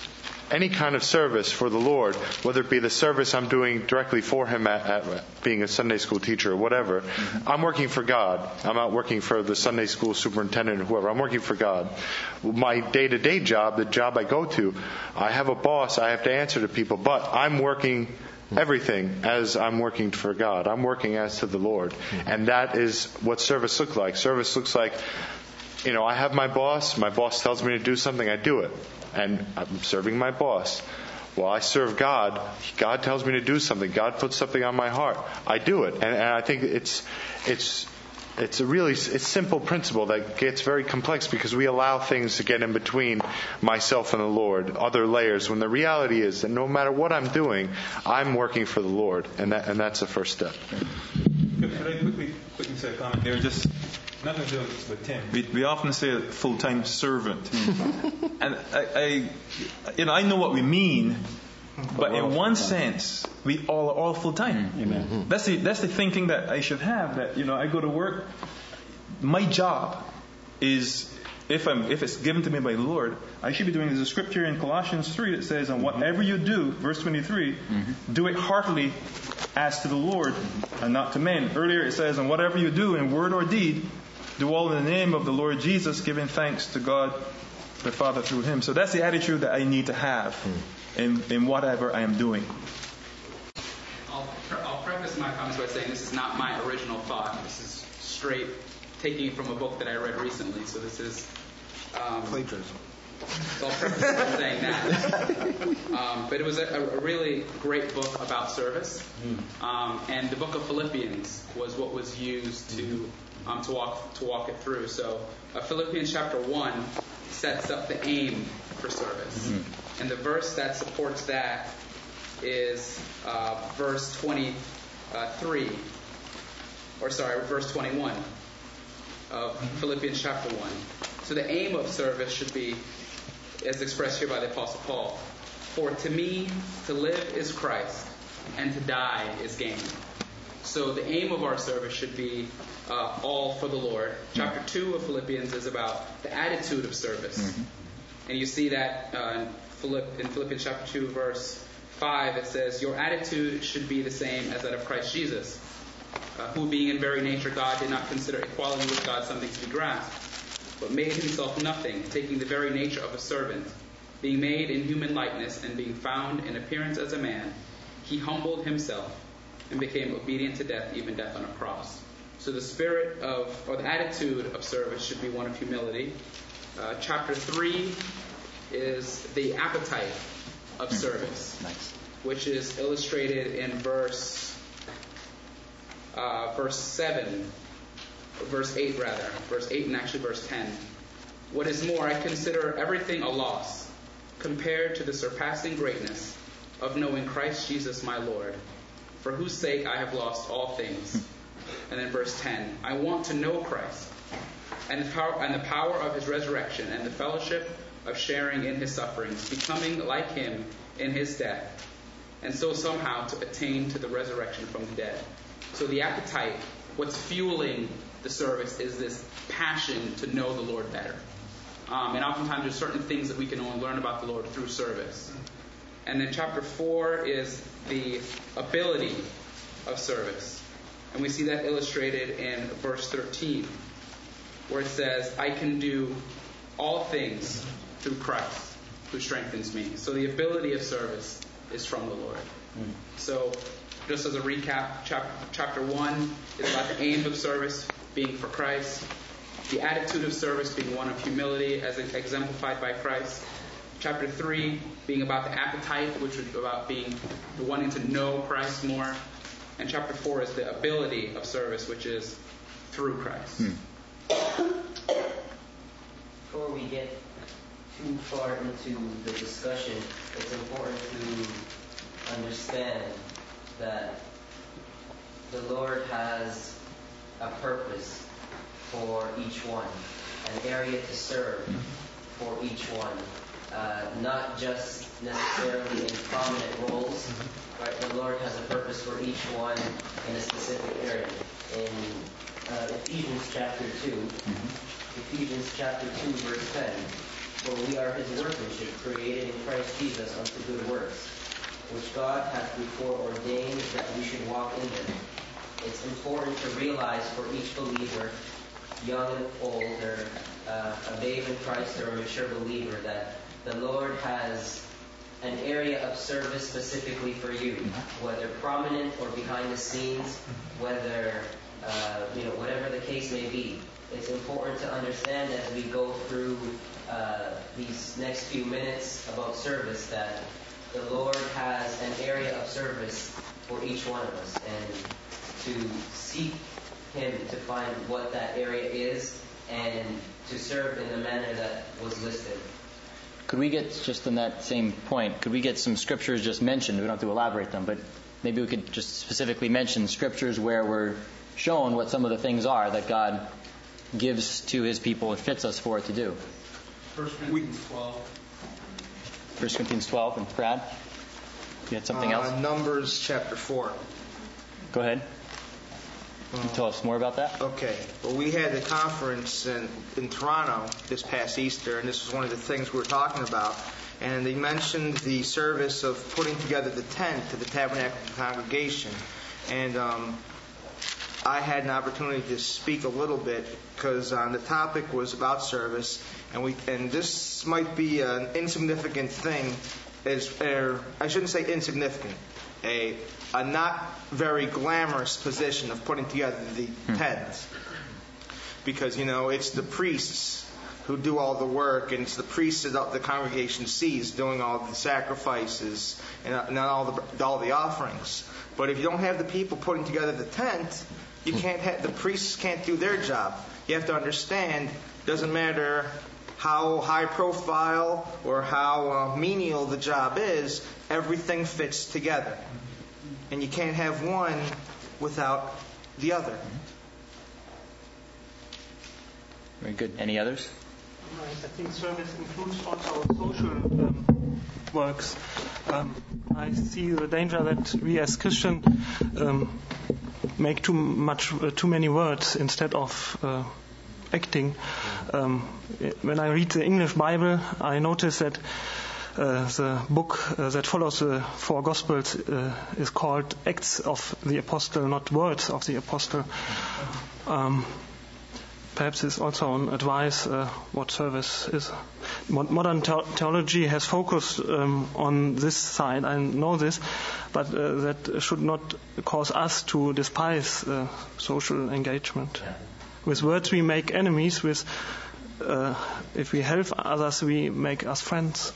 any kind of service for the Lord, whether it be the service I'm doing directly for Him at being a Sunday school teacher or whatever, I'm working for God. I'm not working for the Sunday school superintendent or whoever. I'm working for God. My day-to-day job, the job I go to, I have a boss. I have to answer to people, but I'm working everything as I'm working for God. I'm working as to the Lord. And that is what service looks like. Service looks like, I have my boss. My boss tells me to do something, I do it. And I'm serving my boss. Well, I serve God. God tells me to do something. God puts something on my heart. I do it. And I think it's a really simple principle that gets very complex because we allow things to get in between myself and the Lord, other layers, when the reality is that no matter what I'm doing, I'm working for the Lord. And that's the first step.
Could I quickly say a comment there? Just nothing to do with Tim. We often say a full-time servant. And I know what we mean, but in one sense, we all are all full-time.
Amen.
That's the thinking that I should have, that, I go to work. My job is, if it's given to me by the Lord, I should be doing. There's a scripture in Colossians 3 that says, and whatever you do, verse 23, do it heartily as to the Lord and not to men. Earlier it says, and whatever you do in word or deed, do all in the name of the Lord Jesus, giving thanks to God the Father through Him. So that's the attitude that I need to have in whatever I am doing.
I'll preface my comments by saying this is not my original thought. This is straight taking it from a book that I read recently. So this is
Plagiarism.
So I'll preface it by saying that. But it was a really great book about service. And the book of Philippians was what was used to walk it through. So Philippians chapter 1 sets up the aim for service. And the verse that supports that is verse 23. Verse 21 of Philippians chapter 1. So the aim of service should be, as expressed here by the Apostle Paul, for to me to live is Christ, and to die is gain. So the aim of our service should be all for the Lord. Chapter 2 of Philippians is about the attitude of service. And you see that in Philippians chapter 2 verse 5, it says, your attitude should be the same as that of Christ Jesus, who being in very nature God did not consider equality with God something to be grasped, but made himself nothing, taking the very nature of a servant, being made in human likeness and being found in appearance as a man, he humbled himself and became obedient to death, even death on a cross. So the spirit or the attitude of service should be one of humility. Chapter 3 is the appetite of service, which is illustrated in verse 7, verse 8 rather, verse 8 and actually verse 10. What is more, I consider everything a loss compared to the surpassing greatness of knowing Christ Jesus my Lord, for whose sake I have lost all things. And then verse 10, I want to know Christ and the power of his resurrection and the fellowship of sharing in his sufferings, becoming like him in his death, and so somehow to attain to the resurrection from the dead. So the appetite, what's fueling the service, is this passion to know the Lord better. And oftentimes there's certain things that we can only learn about the Lord through service. And then chapter 4 is the ability of service. And we see that illustrated in verse 13, where it says, I can do all things through Christ, who strengthens me. So the ability of service is from the Lord. So just as a recap, chapter 1 is about the aim of service being for Christ, the attitude of service being one of humility as exemplified by Christ, chapter 3 being about the appetite, which is about being wanting to know Christ more, and chapter 4 is the ability of service, which is through Christ.
Before we get too far into the discussion, it's important to understand that the Lord has a purpose for each one, an area to serve for each one, not just necessarily in prominent roles, but the Lord has a purpose for each one in a specific area. In Ephesians chapter 2, verse 10, For we are his workmanship, created in Christ Jesus unto good works, which God hath before ordained that we should walk in them. It's important to realize for each believer, young and old, or a babe in Christ or a mature believer, that the Lord has an area of service specifically for you, whether prominent or behind the scenes, whether whatever the case may be. It's important to understand as we go through these next few minutes about service that the Lord has an area of service for each one of us, and to seek him to find what that area is and to serve in the manner that was listed.
Could we get, just on that same point, could we get some scriptures just mentioned? We don't have to elaborate them, but maybe we could just specifically mention scriptures where we're shown what some of the things are that God gives to his people and fits us for it to do.
1 Corinthians 12.
1 Corinthians 12. And Brad, you had something else?
Numbers chapter 4.
Go ahead. Can you tell us more about that?
Okay. Well, we had a conference in Toronto this past Easter, and this was one of the things we were talking about. And they mentioned the service of putting together the tent to the tabernacle congregation. And I had an opportunity to speak a little bit because the topic was about service, and this might be an insignificant thing, I shouldn't say insignificant, a not very glamorous position of putting together the tent, because it's the priests who do all the work, and it's the priests that the congregation sees doing all the sacrifices and all the offerings. But if you don't have the people putting together the tent, the priests can't do their job. You have to understand, doesn't matter how high profile or how menial the job is, everything fits together. And you can't have one without the other.
Very good. Any others?
Right. I think service includes also social works. I see the danger that we as Christians make too many words instead of acting. When I read the English Bible, I notice that the book that follows the four Gospels is called Acts of the Apostle, not Words of the Apostle. Perhaps it's also an advice what service is. Modern theology has focused on this side, I know this, but that should not cause us to despise social engagement. Yeah. With words we make enemies, if we help others we make us friends.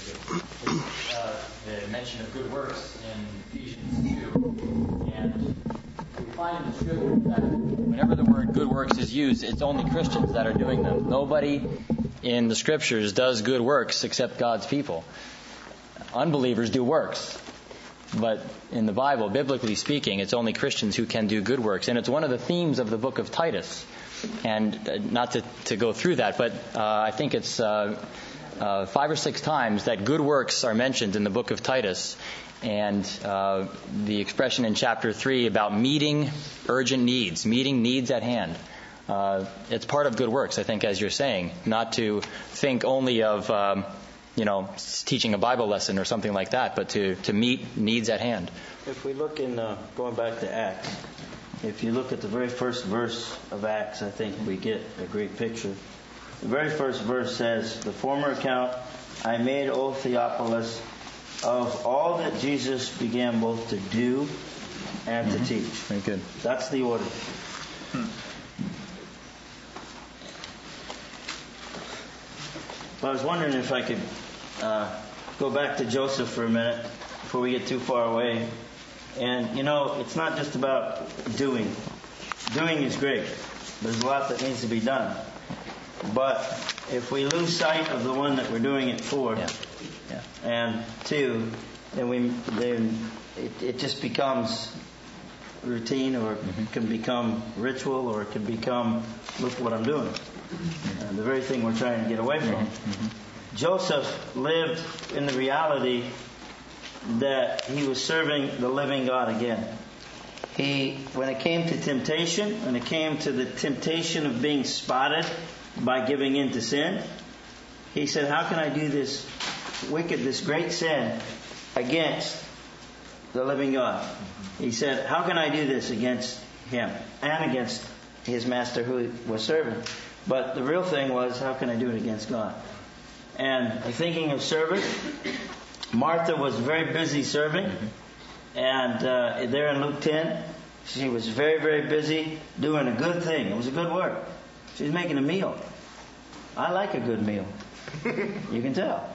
The mention of good works in Ephesians 2, and we find in the Scripture that whenever the word good works is used, it's only Christians that are doing them. Nobody in the Scriptures does good works except God's people. Unbelievers do works. But in the Bible, biblically speaking, it's only Christians who can do good works. And it's one of the themes of the book of Titus. And not to go through that, but I think it's 5 or 6 times that good works are mentioned in the book of Titus. And the expression in chapter 3 about meeting urgent needs, meeting needs at hand. It's part of good works, I think, as you're saying, not to think only of, teaching a Bible lesson or something like that, but to meet needs at hand.
If we look in, going back to Acts, if you look at the very first verse of Acts, I think we get a great picture. The very first verse says, "The former account I made, O Theophilus, of all that Jesus began both to do and to teach."
Very good.
That's the order. I was wondering if I could go back to Joseph for a minute before we get too far away. And, it's not just about doing. Doing is great. There's a lot that needs to be done. But if we lose sight of the one that we're doing it for, and two, then it just becomes routine, or it can become ritual, or it can become, look what I'm doing. And the very thing we're trying to get away from. Joseph lived in the reality that he was serving the living God again. When it came to temptation, when it came to the temptation of being spotted by giving in to sin, he said, how can I do this this great sin against the living God? He said, how can I do this against him and against his master who he was serving? But the real thing was, how can I do it against God? And thinking of service, Martha was very busy serving. And there in Luke 10, she was very, very busy doing a good thing. It was a good work. She was making a meal. I like a good meal. You can tell.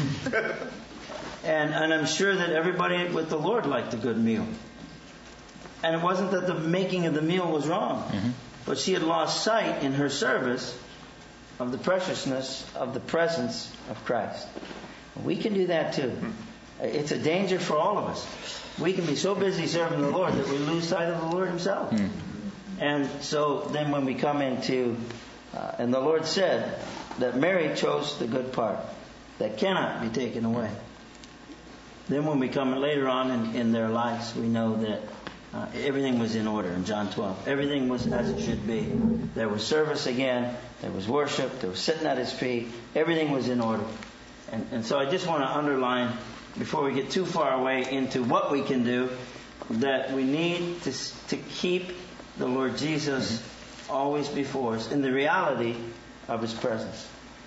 And I'm sure that everybody with the Lord liked a good meal. And it wasn't that the making of the meal was wrong. But she had lost sight in her service of the preciousness of the presence of Christ. We can do that too. It's a danger for all of us. We can be so busy serving the Lord that we lose sight of the Lord Himself. And so then when we come into, and the Lord said that Mary chose the good part that cannot be taken away. Then when we come later on in their lives, we know that everything was in order in John 12. Everything was as it should be. There was service again. There was worship. There was sitting at His feet. Everything was in order. And so I just want to underline, before we get too far away into what we can do, that we need to keep the Lord Jesus always before us in the reality of His presence.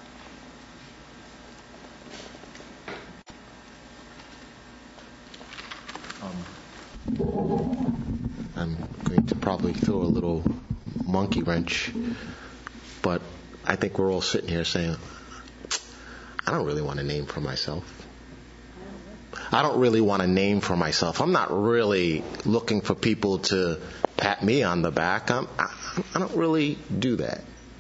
I'm going to probably throw a little monkey wrench, but I think we're all sitting here saying, I don't really want a name for myself. I don't really want a name for myself. I'm not really looking for people to pat me on the back. I don't really do that.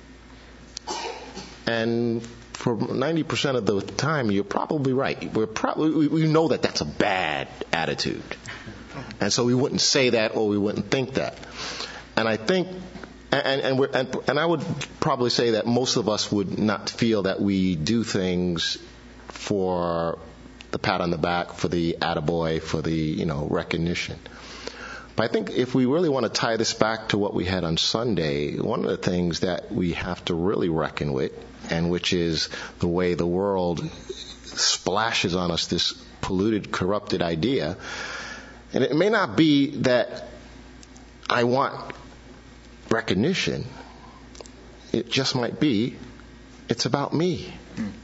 And for 90% of the time, you're probably right. We know that that's a bad attitude. And so we wouldn't say that or we wouldn't think that. And I think, and I would probably say that most of us would not feel that we do things for the pat on the back, for the attaboy, for the, recognition. But I think if we really want to tie this back to what we had on Sunday, one of the things that we have to really reckon with, and which is the way the world splashes on us this polluted, corrupted idea. And it may not be that I want recognition. It just might be, it's about me.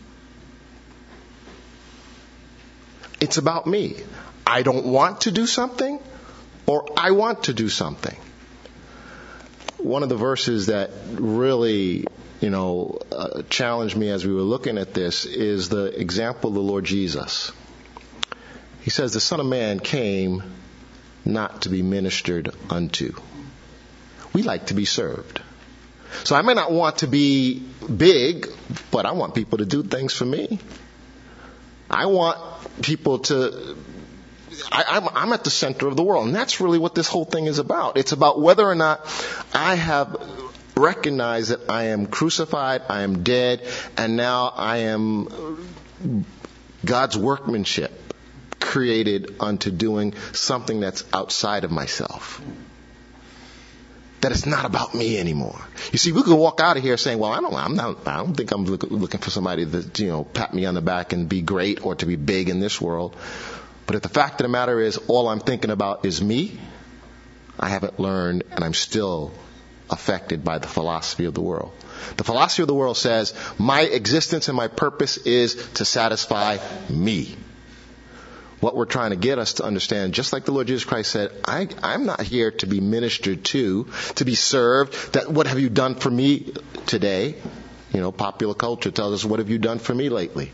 It's about me. I don't want to do something, or I want to do something. One of the verses that really, challenged me as we were looking at this is the example of the Lord Jesus. He says, the Son of Man came not to be ministered unto. We like to be served. So I may not want to be big, but I want people to do things for me. I want people to... I'm at the center of the world, and that's really what this whole thing is about. It's about whether or not I have recognized that I am crucified, I am dead, and now I am God's workmanship, created unto doing something that's outside of myself. That it's not about me anymore. You see, we could walk out of here saying, well, I don't think I'm looking for somebody to, pat me on the back and be great or to be big in this world. But if the fact of the matter is all I'm thinking about is me, I haven't learned, and I'm still affected by the philosophy of the world. The philosophy of the world says my existence and my purpose is to satisfy me. What we're trying to get us to understand, just like the Lord Jesus Christ said, I'm not here to be ministered to be served. That what have you done for me today? Popular culture tells us, what have you done for me lately?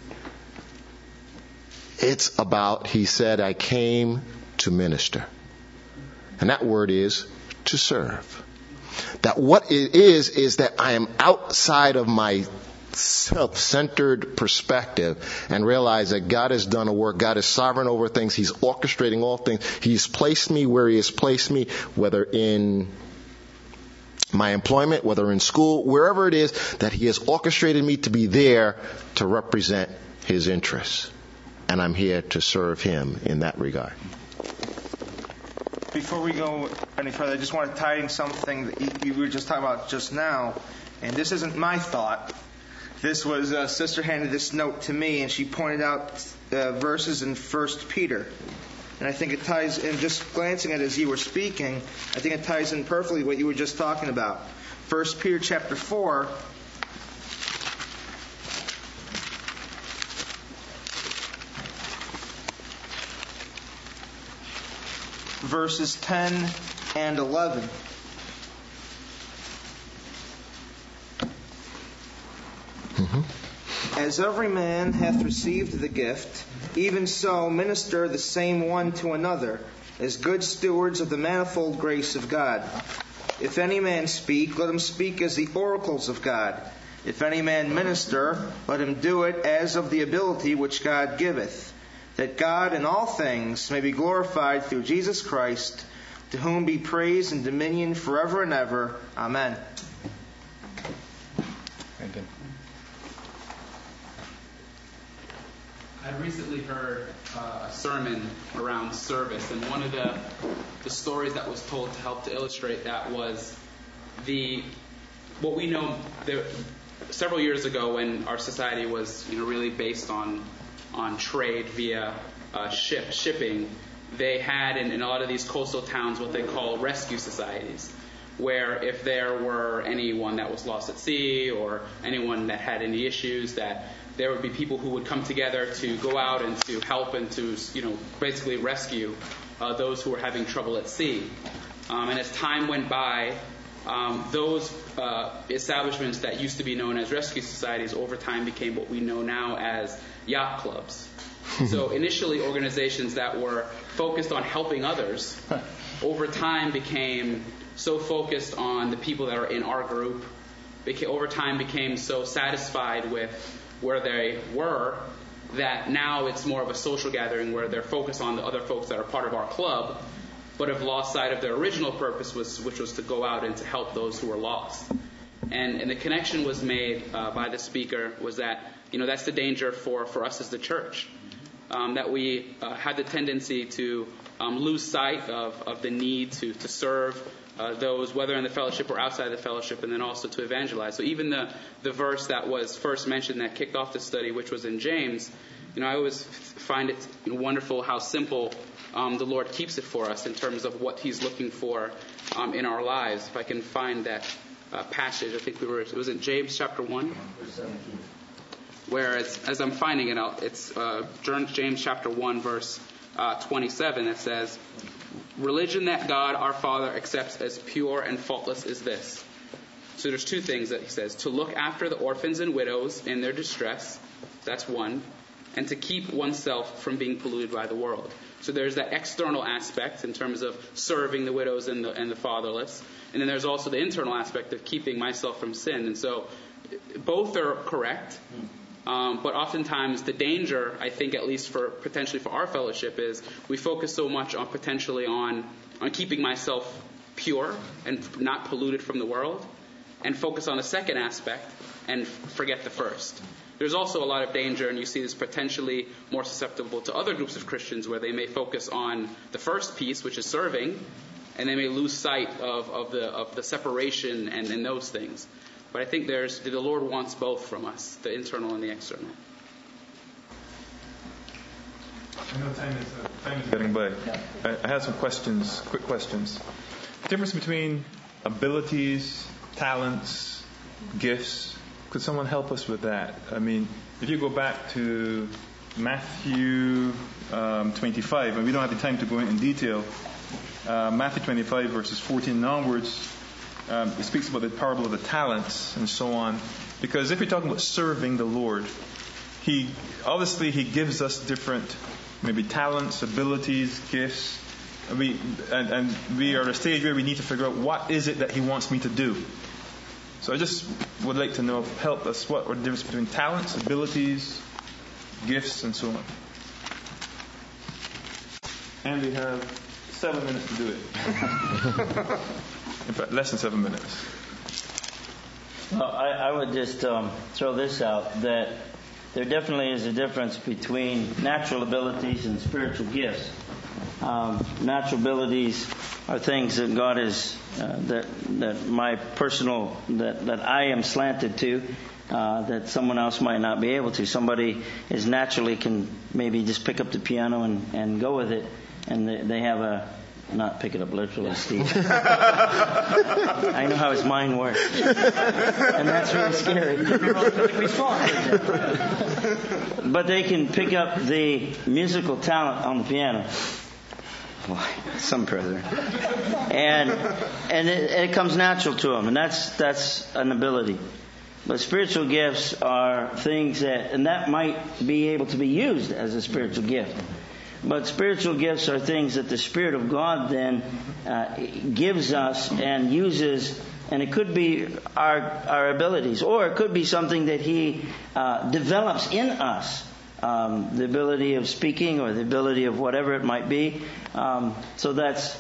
It's about, he said, I came to minister. And that word is to serve. That what it is that I am outside of my self-centered perspective and realize that God has done a work. God is sovereign over things. He's orchestrating all things. He's placed me where He has placed me, whether in my employment, whether in school, wherever it is that He has orchestrated me to be there to represent His interests. And I'm here to serve Him in that regard.
Before we go any further, I just want to tie in something that you were just talking about just now. And this isn't my thought. This was, Sister handed this note to me, and she pointed out verses in 1 Peter. And I think it ties in, just glancing at it as you were speaking, I think it ties in perfectly what you were just talking about. 1 Peter chapter 4, verses 10 and 11. As every man hath received the gift, even so minister the same one to another, as good stewards of the manifold grace of God. If any man speak, let him speak as the oracles of God. If any man minister, let him do it as of the ability which God giveth, that God in all things may be glorified through Jesus Christ, to whom be praise and dominion forever and ever. Amen.
I recently heard a sermon around service, and one of the stories that was told to help to illustrate that was what we know several years ago when our society was really based on trade via shipping. They had in a lot of these coastal towns what they call rescue societies, where if there were anyone that was lost at sea or anyone that had any issues, that there would be people who would come together to go out and to help and to basically rescue those who were having trouble at sea. And as time went by, those establishments that used to be known as rescue societies over time became what we know now as yacht clubs. So initially organizations that were focused on helping others over time became so focused on the people that are in our group, over time became so satisfied with where they were that now it's more of a social gathering where they're focused on the other folks that are part of our club, but have lost sight of their original purpose, which was to go out and to help those who were lost. And the connection was made by the speaker was that that's the danger for us as the church, that we had the tendency to lose sight of the need to serve those, whether in the fellowship or outside the fellowship, and then also to evangelize. So even the verse that was first mentioned that kicked off the study, which was in James, I always find it wonderful how simple the Lord keeps it for us in terms of what He's looking for in our lives. If I can find that passage, I think it was in James chapter 1, verse 17. Where as I'm finding it out, it's James chapter 1, verse 27, that says, "Religion that God our Father accepts as pure and faultless is this." So there's two things that he says: to look after the orphans and widows in their distress, that's one, and to keep oneself from being polluted by the world. So there's that external aspect in terms of serving the widows and the fatherless, and then there's also the internal aspect of keeping myself from sin. And so both are correct. But oftentimes the danger, I think, at least potentially for our fellowship, is we focus so much on potentially on keeping myself pure and not polluted from the world, and focus on the second aspect and forget the first. There's also a lot of danger, and you see this potentially more susceptible to other groups of Christians, where they may focus on the first piece, which is serving, and they may lose sight of the separation and those things. But I think the Lord wants both from us, the internal and the external.
I know time is getting by. I have some questions, quick questions. The difference between abilities, talents, gifts. Could someone help us with that? I mean, if you go back to Matthew 25, and we don't have the time to go in detail, Matthew 25 verses 14 onwards, it speaks about the parable of the talents and so on. Because if you're talking about serving the Lord, He gives us different maybe talents, abilities, gifts. And we are at a stage where we need to figure out what is it that He wants me to do. So I just would like to know, help us, what are the difference between talents, abilities, gifts, and so on. And we have 7 minutes to do it. In fact, less than 7 minutes.
Well, I would just throw this out, that there definitely is a difference between natural abilities and spiritual gifts. Natural abilities are things that God is, that I am slanted to. that someone else might not be able to. Somebody is naturally can maybe just pick up the piano and go with it, and they have a, not pick it up literally, Steve. I know how his mind works, and that's really scary. But they can pick up the musical talent on the piano. Boy, some president. And it comes natural to them, and that's an ability. But spiritual gifts are things that might be able to be used as a spiritual gift. But spiritual gifts are things that the Spirit of God then gives us and uses, and it could be our abilities, or it could be something that He develops in us. The ability of speaking or the ability of whatever it might be. So that's...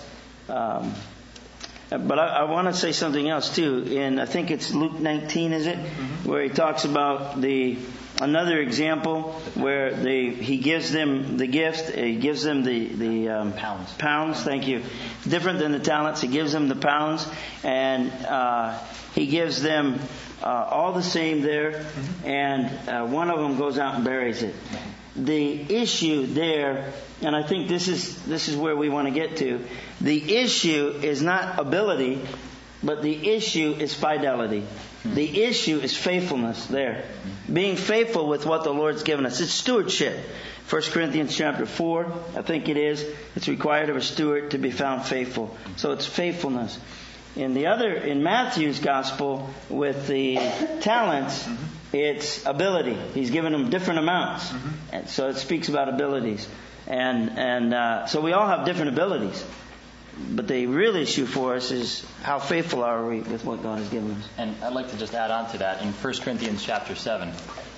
But I want to say something else too. I think it's Luke 19, is it? Mm-hmm. Where he talks about another example where he gives them the gift. He gives them the pounds. Pounds, thank you. Different than the talents. He gives them the pounds, and he gives them all the same there. Mm-hmm. And one of them goes out and buries it. The issue there, and I think this is where we want to get to. The issue is not ability, but the issue is fidelity. The issue is faithfulness there. Being faithful with what the Lord's given us. It's stewardship. 1 Corinthians chapter 4, I think it is. It's required of a steward to be found faithful. So it's faithfulness. In Matthew's gospel with the talents, it's ability. He's given them different amounts. And so it speaks about abilities. And so we all have different abilities. But the real issue for us is how faithful are we with what God has given us.
And I'd like to just add on to that in 1 Corinthians chapter 7.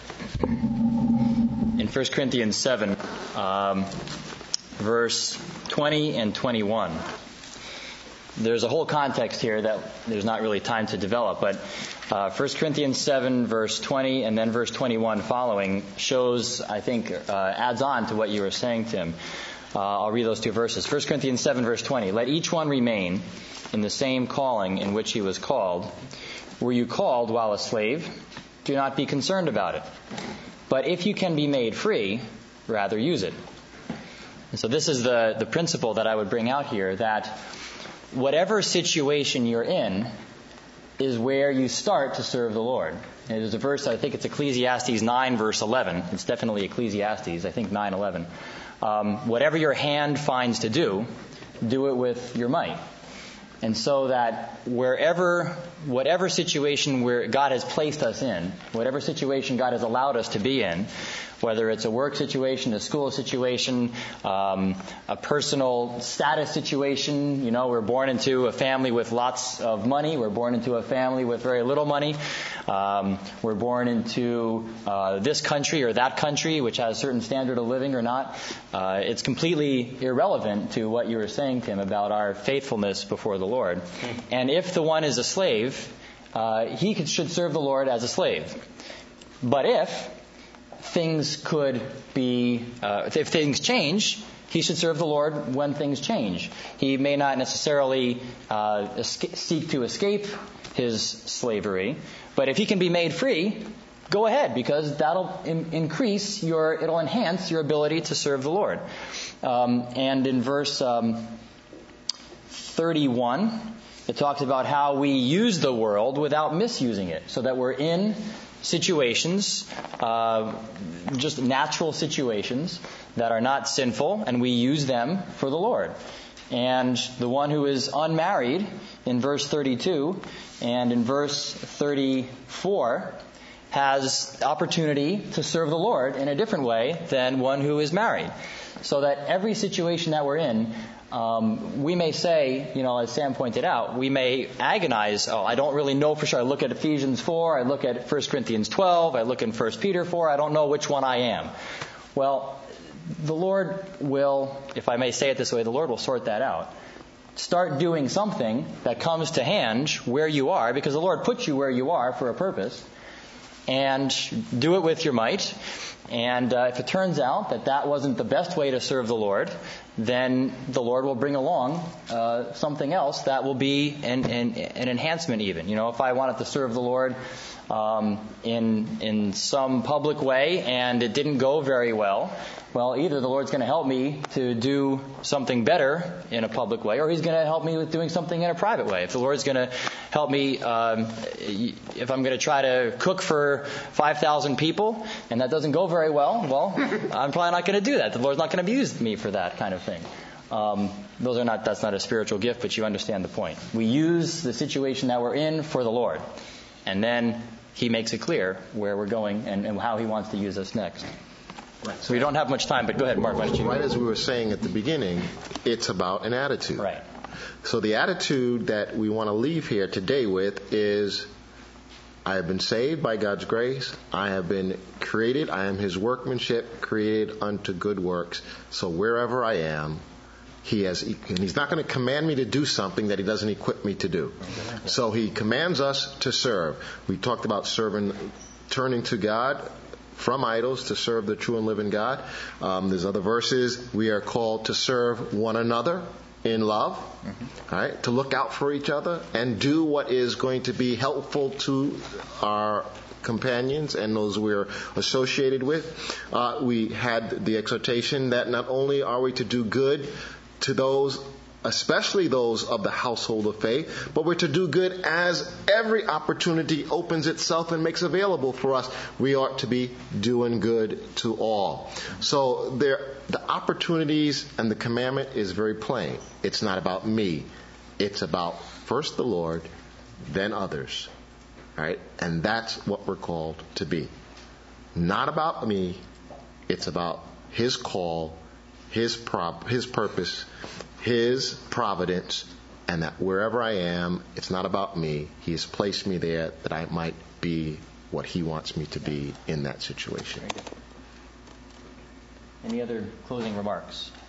In 1 Corinthians 7, verse 20 and 21. There's a whole context here that there's not really time to develop, but 1 Corinthians 7, verse 20, and then verse 21 following shows, I think, adds on to what you were saying, Tim. I'll read those two verses. 1 Corinthians 7, verse 20. Let each one remain in the same calling in which he was called. Were you called while a slave? Do not be concerned about it. But if you can be made free, rather use it. And so this is the principle that I would bring out here, that whatever situation you're in is where you start to serve the Lord. And there's a verse, I think it's Ecclesiastes 9, verse 11. It's definitely Ecclesiastes, I think 9:11. Whatever your hand finds to do it with your might. And so that whatever situation where God has placed us in, whatever situation God has allowed us to be in, whether it's a work situation, a school situation, a personal status situation. You know, we're born into a family with lots of money. We're born into a family with very little money. We're born into this country or that country, which has a certain standard of living or not. It's completely irrelevant to what you were saying, Tim, about our faithfulness before the Lord. And if the one is a slave, he should serve the Lord as a slave. But if things change, he should serve the Lord when things change. He may not necessarily seek to escape his slavery, but if he can be made free, go ahead, because that'll it'll enhance your ability to serve the Lord. And in verse 31, it talks about how we use the world without misusing it, so that we're in situations, just natural situations that are not sinful, and we use them for the Lord. And the one who is unmarried, in verse 32 and in verse 34, has opportunity to serve the Lord in a different way than one who is married. So that every situation that we're in, we may say, as Sam pointed out, we may agonize, I don't really know for sure. I look at Ephesians 4, I look at 1 Corinthians 12, I look in 1 Peter 4, I don't know which one I am. Well, the Lord will, if I may say it this way, the Lord will sort that out. Start doing something that comes to hand where you are, because the Lord put you where you are for a purpose. and do it with your might. And if it turns out that that wasn't the best way to serve the Lord, then the Lord will bring along something else that will be an enhancement even. If I wanted to serve the Lord in some public way and it didn't go very well, either the Lord's going to help me to do something better in a public way, or He's going to help me with doing something in a private way. If the Lord's going to help me, if I'm going to try to cook for 5,000 people and that doesn't go very well, I'm probably not going to do that. The Lord's not going to use me for that kind of thing. That's not a spiritual gift, but you understand the point. We use the situation that we're in for the Lord, and then He makes it clear where we're going and how He wants to use us next. Right. So we don't have much time, but go ahead, Mark. Why don't you?
Right as we were saying at the beginning, it's about an attitude.
Right.
So the attitude that we want to leave here today with is, I have been saved by God's grace. I have been created. I am His workmanship, created unto good works. So wherever I am, and He's not going to command me to do something that He doesn't equip me to do. So He commands us to serve. We talked about turning to God from idols to serve the true and living God. There's other verses. We are called to serve one another in love, right? To look out for each other and do what is going to be helpful to our companions and those we're associated with. We had the exhortation that not only are we to do good to those, especially those of the household of faith, but we're to do good as every opportunity opens itself and makes available for us. We ought to be doing good to all. So the opportunities and the commandment is very plain. It's not about me. It's about first the Lord, then others. Right? And that's what we're called to be. Not about me. It's about His call, His purpose, His providence, and that wherever I am, it's not about me. He has placed me there that I might be what He wants me to be in that situation.
Any other closing remarks?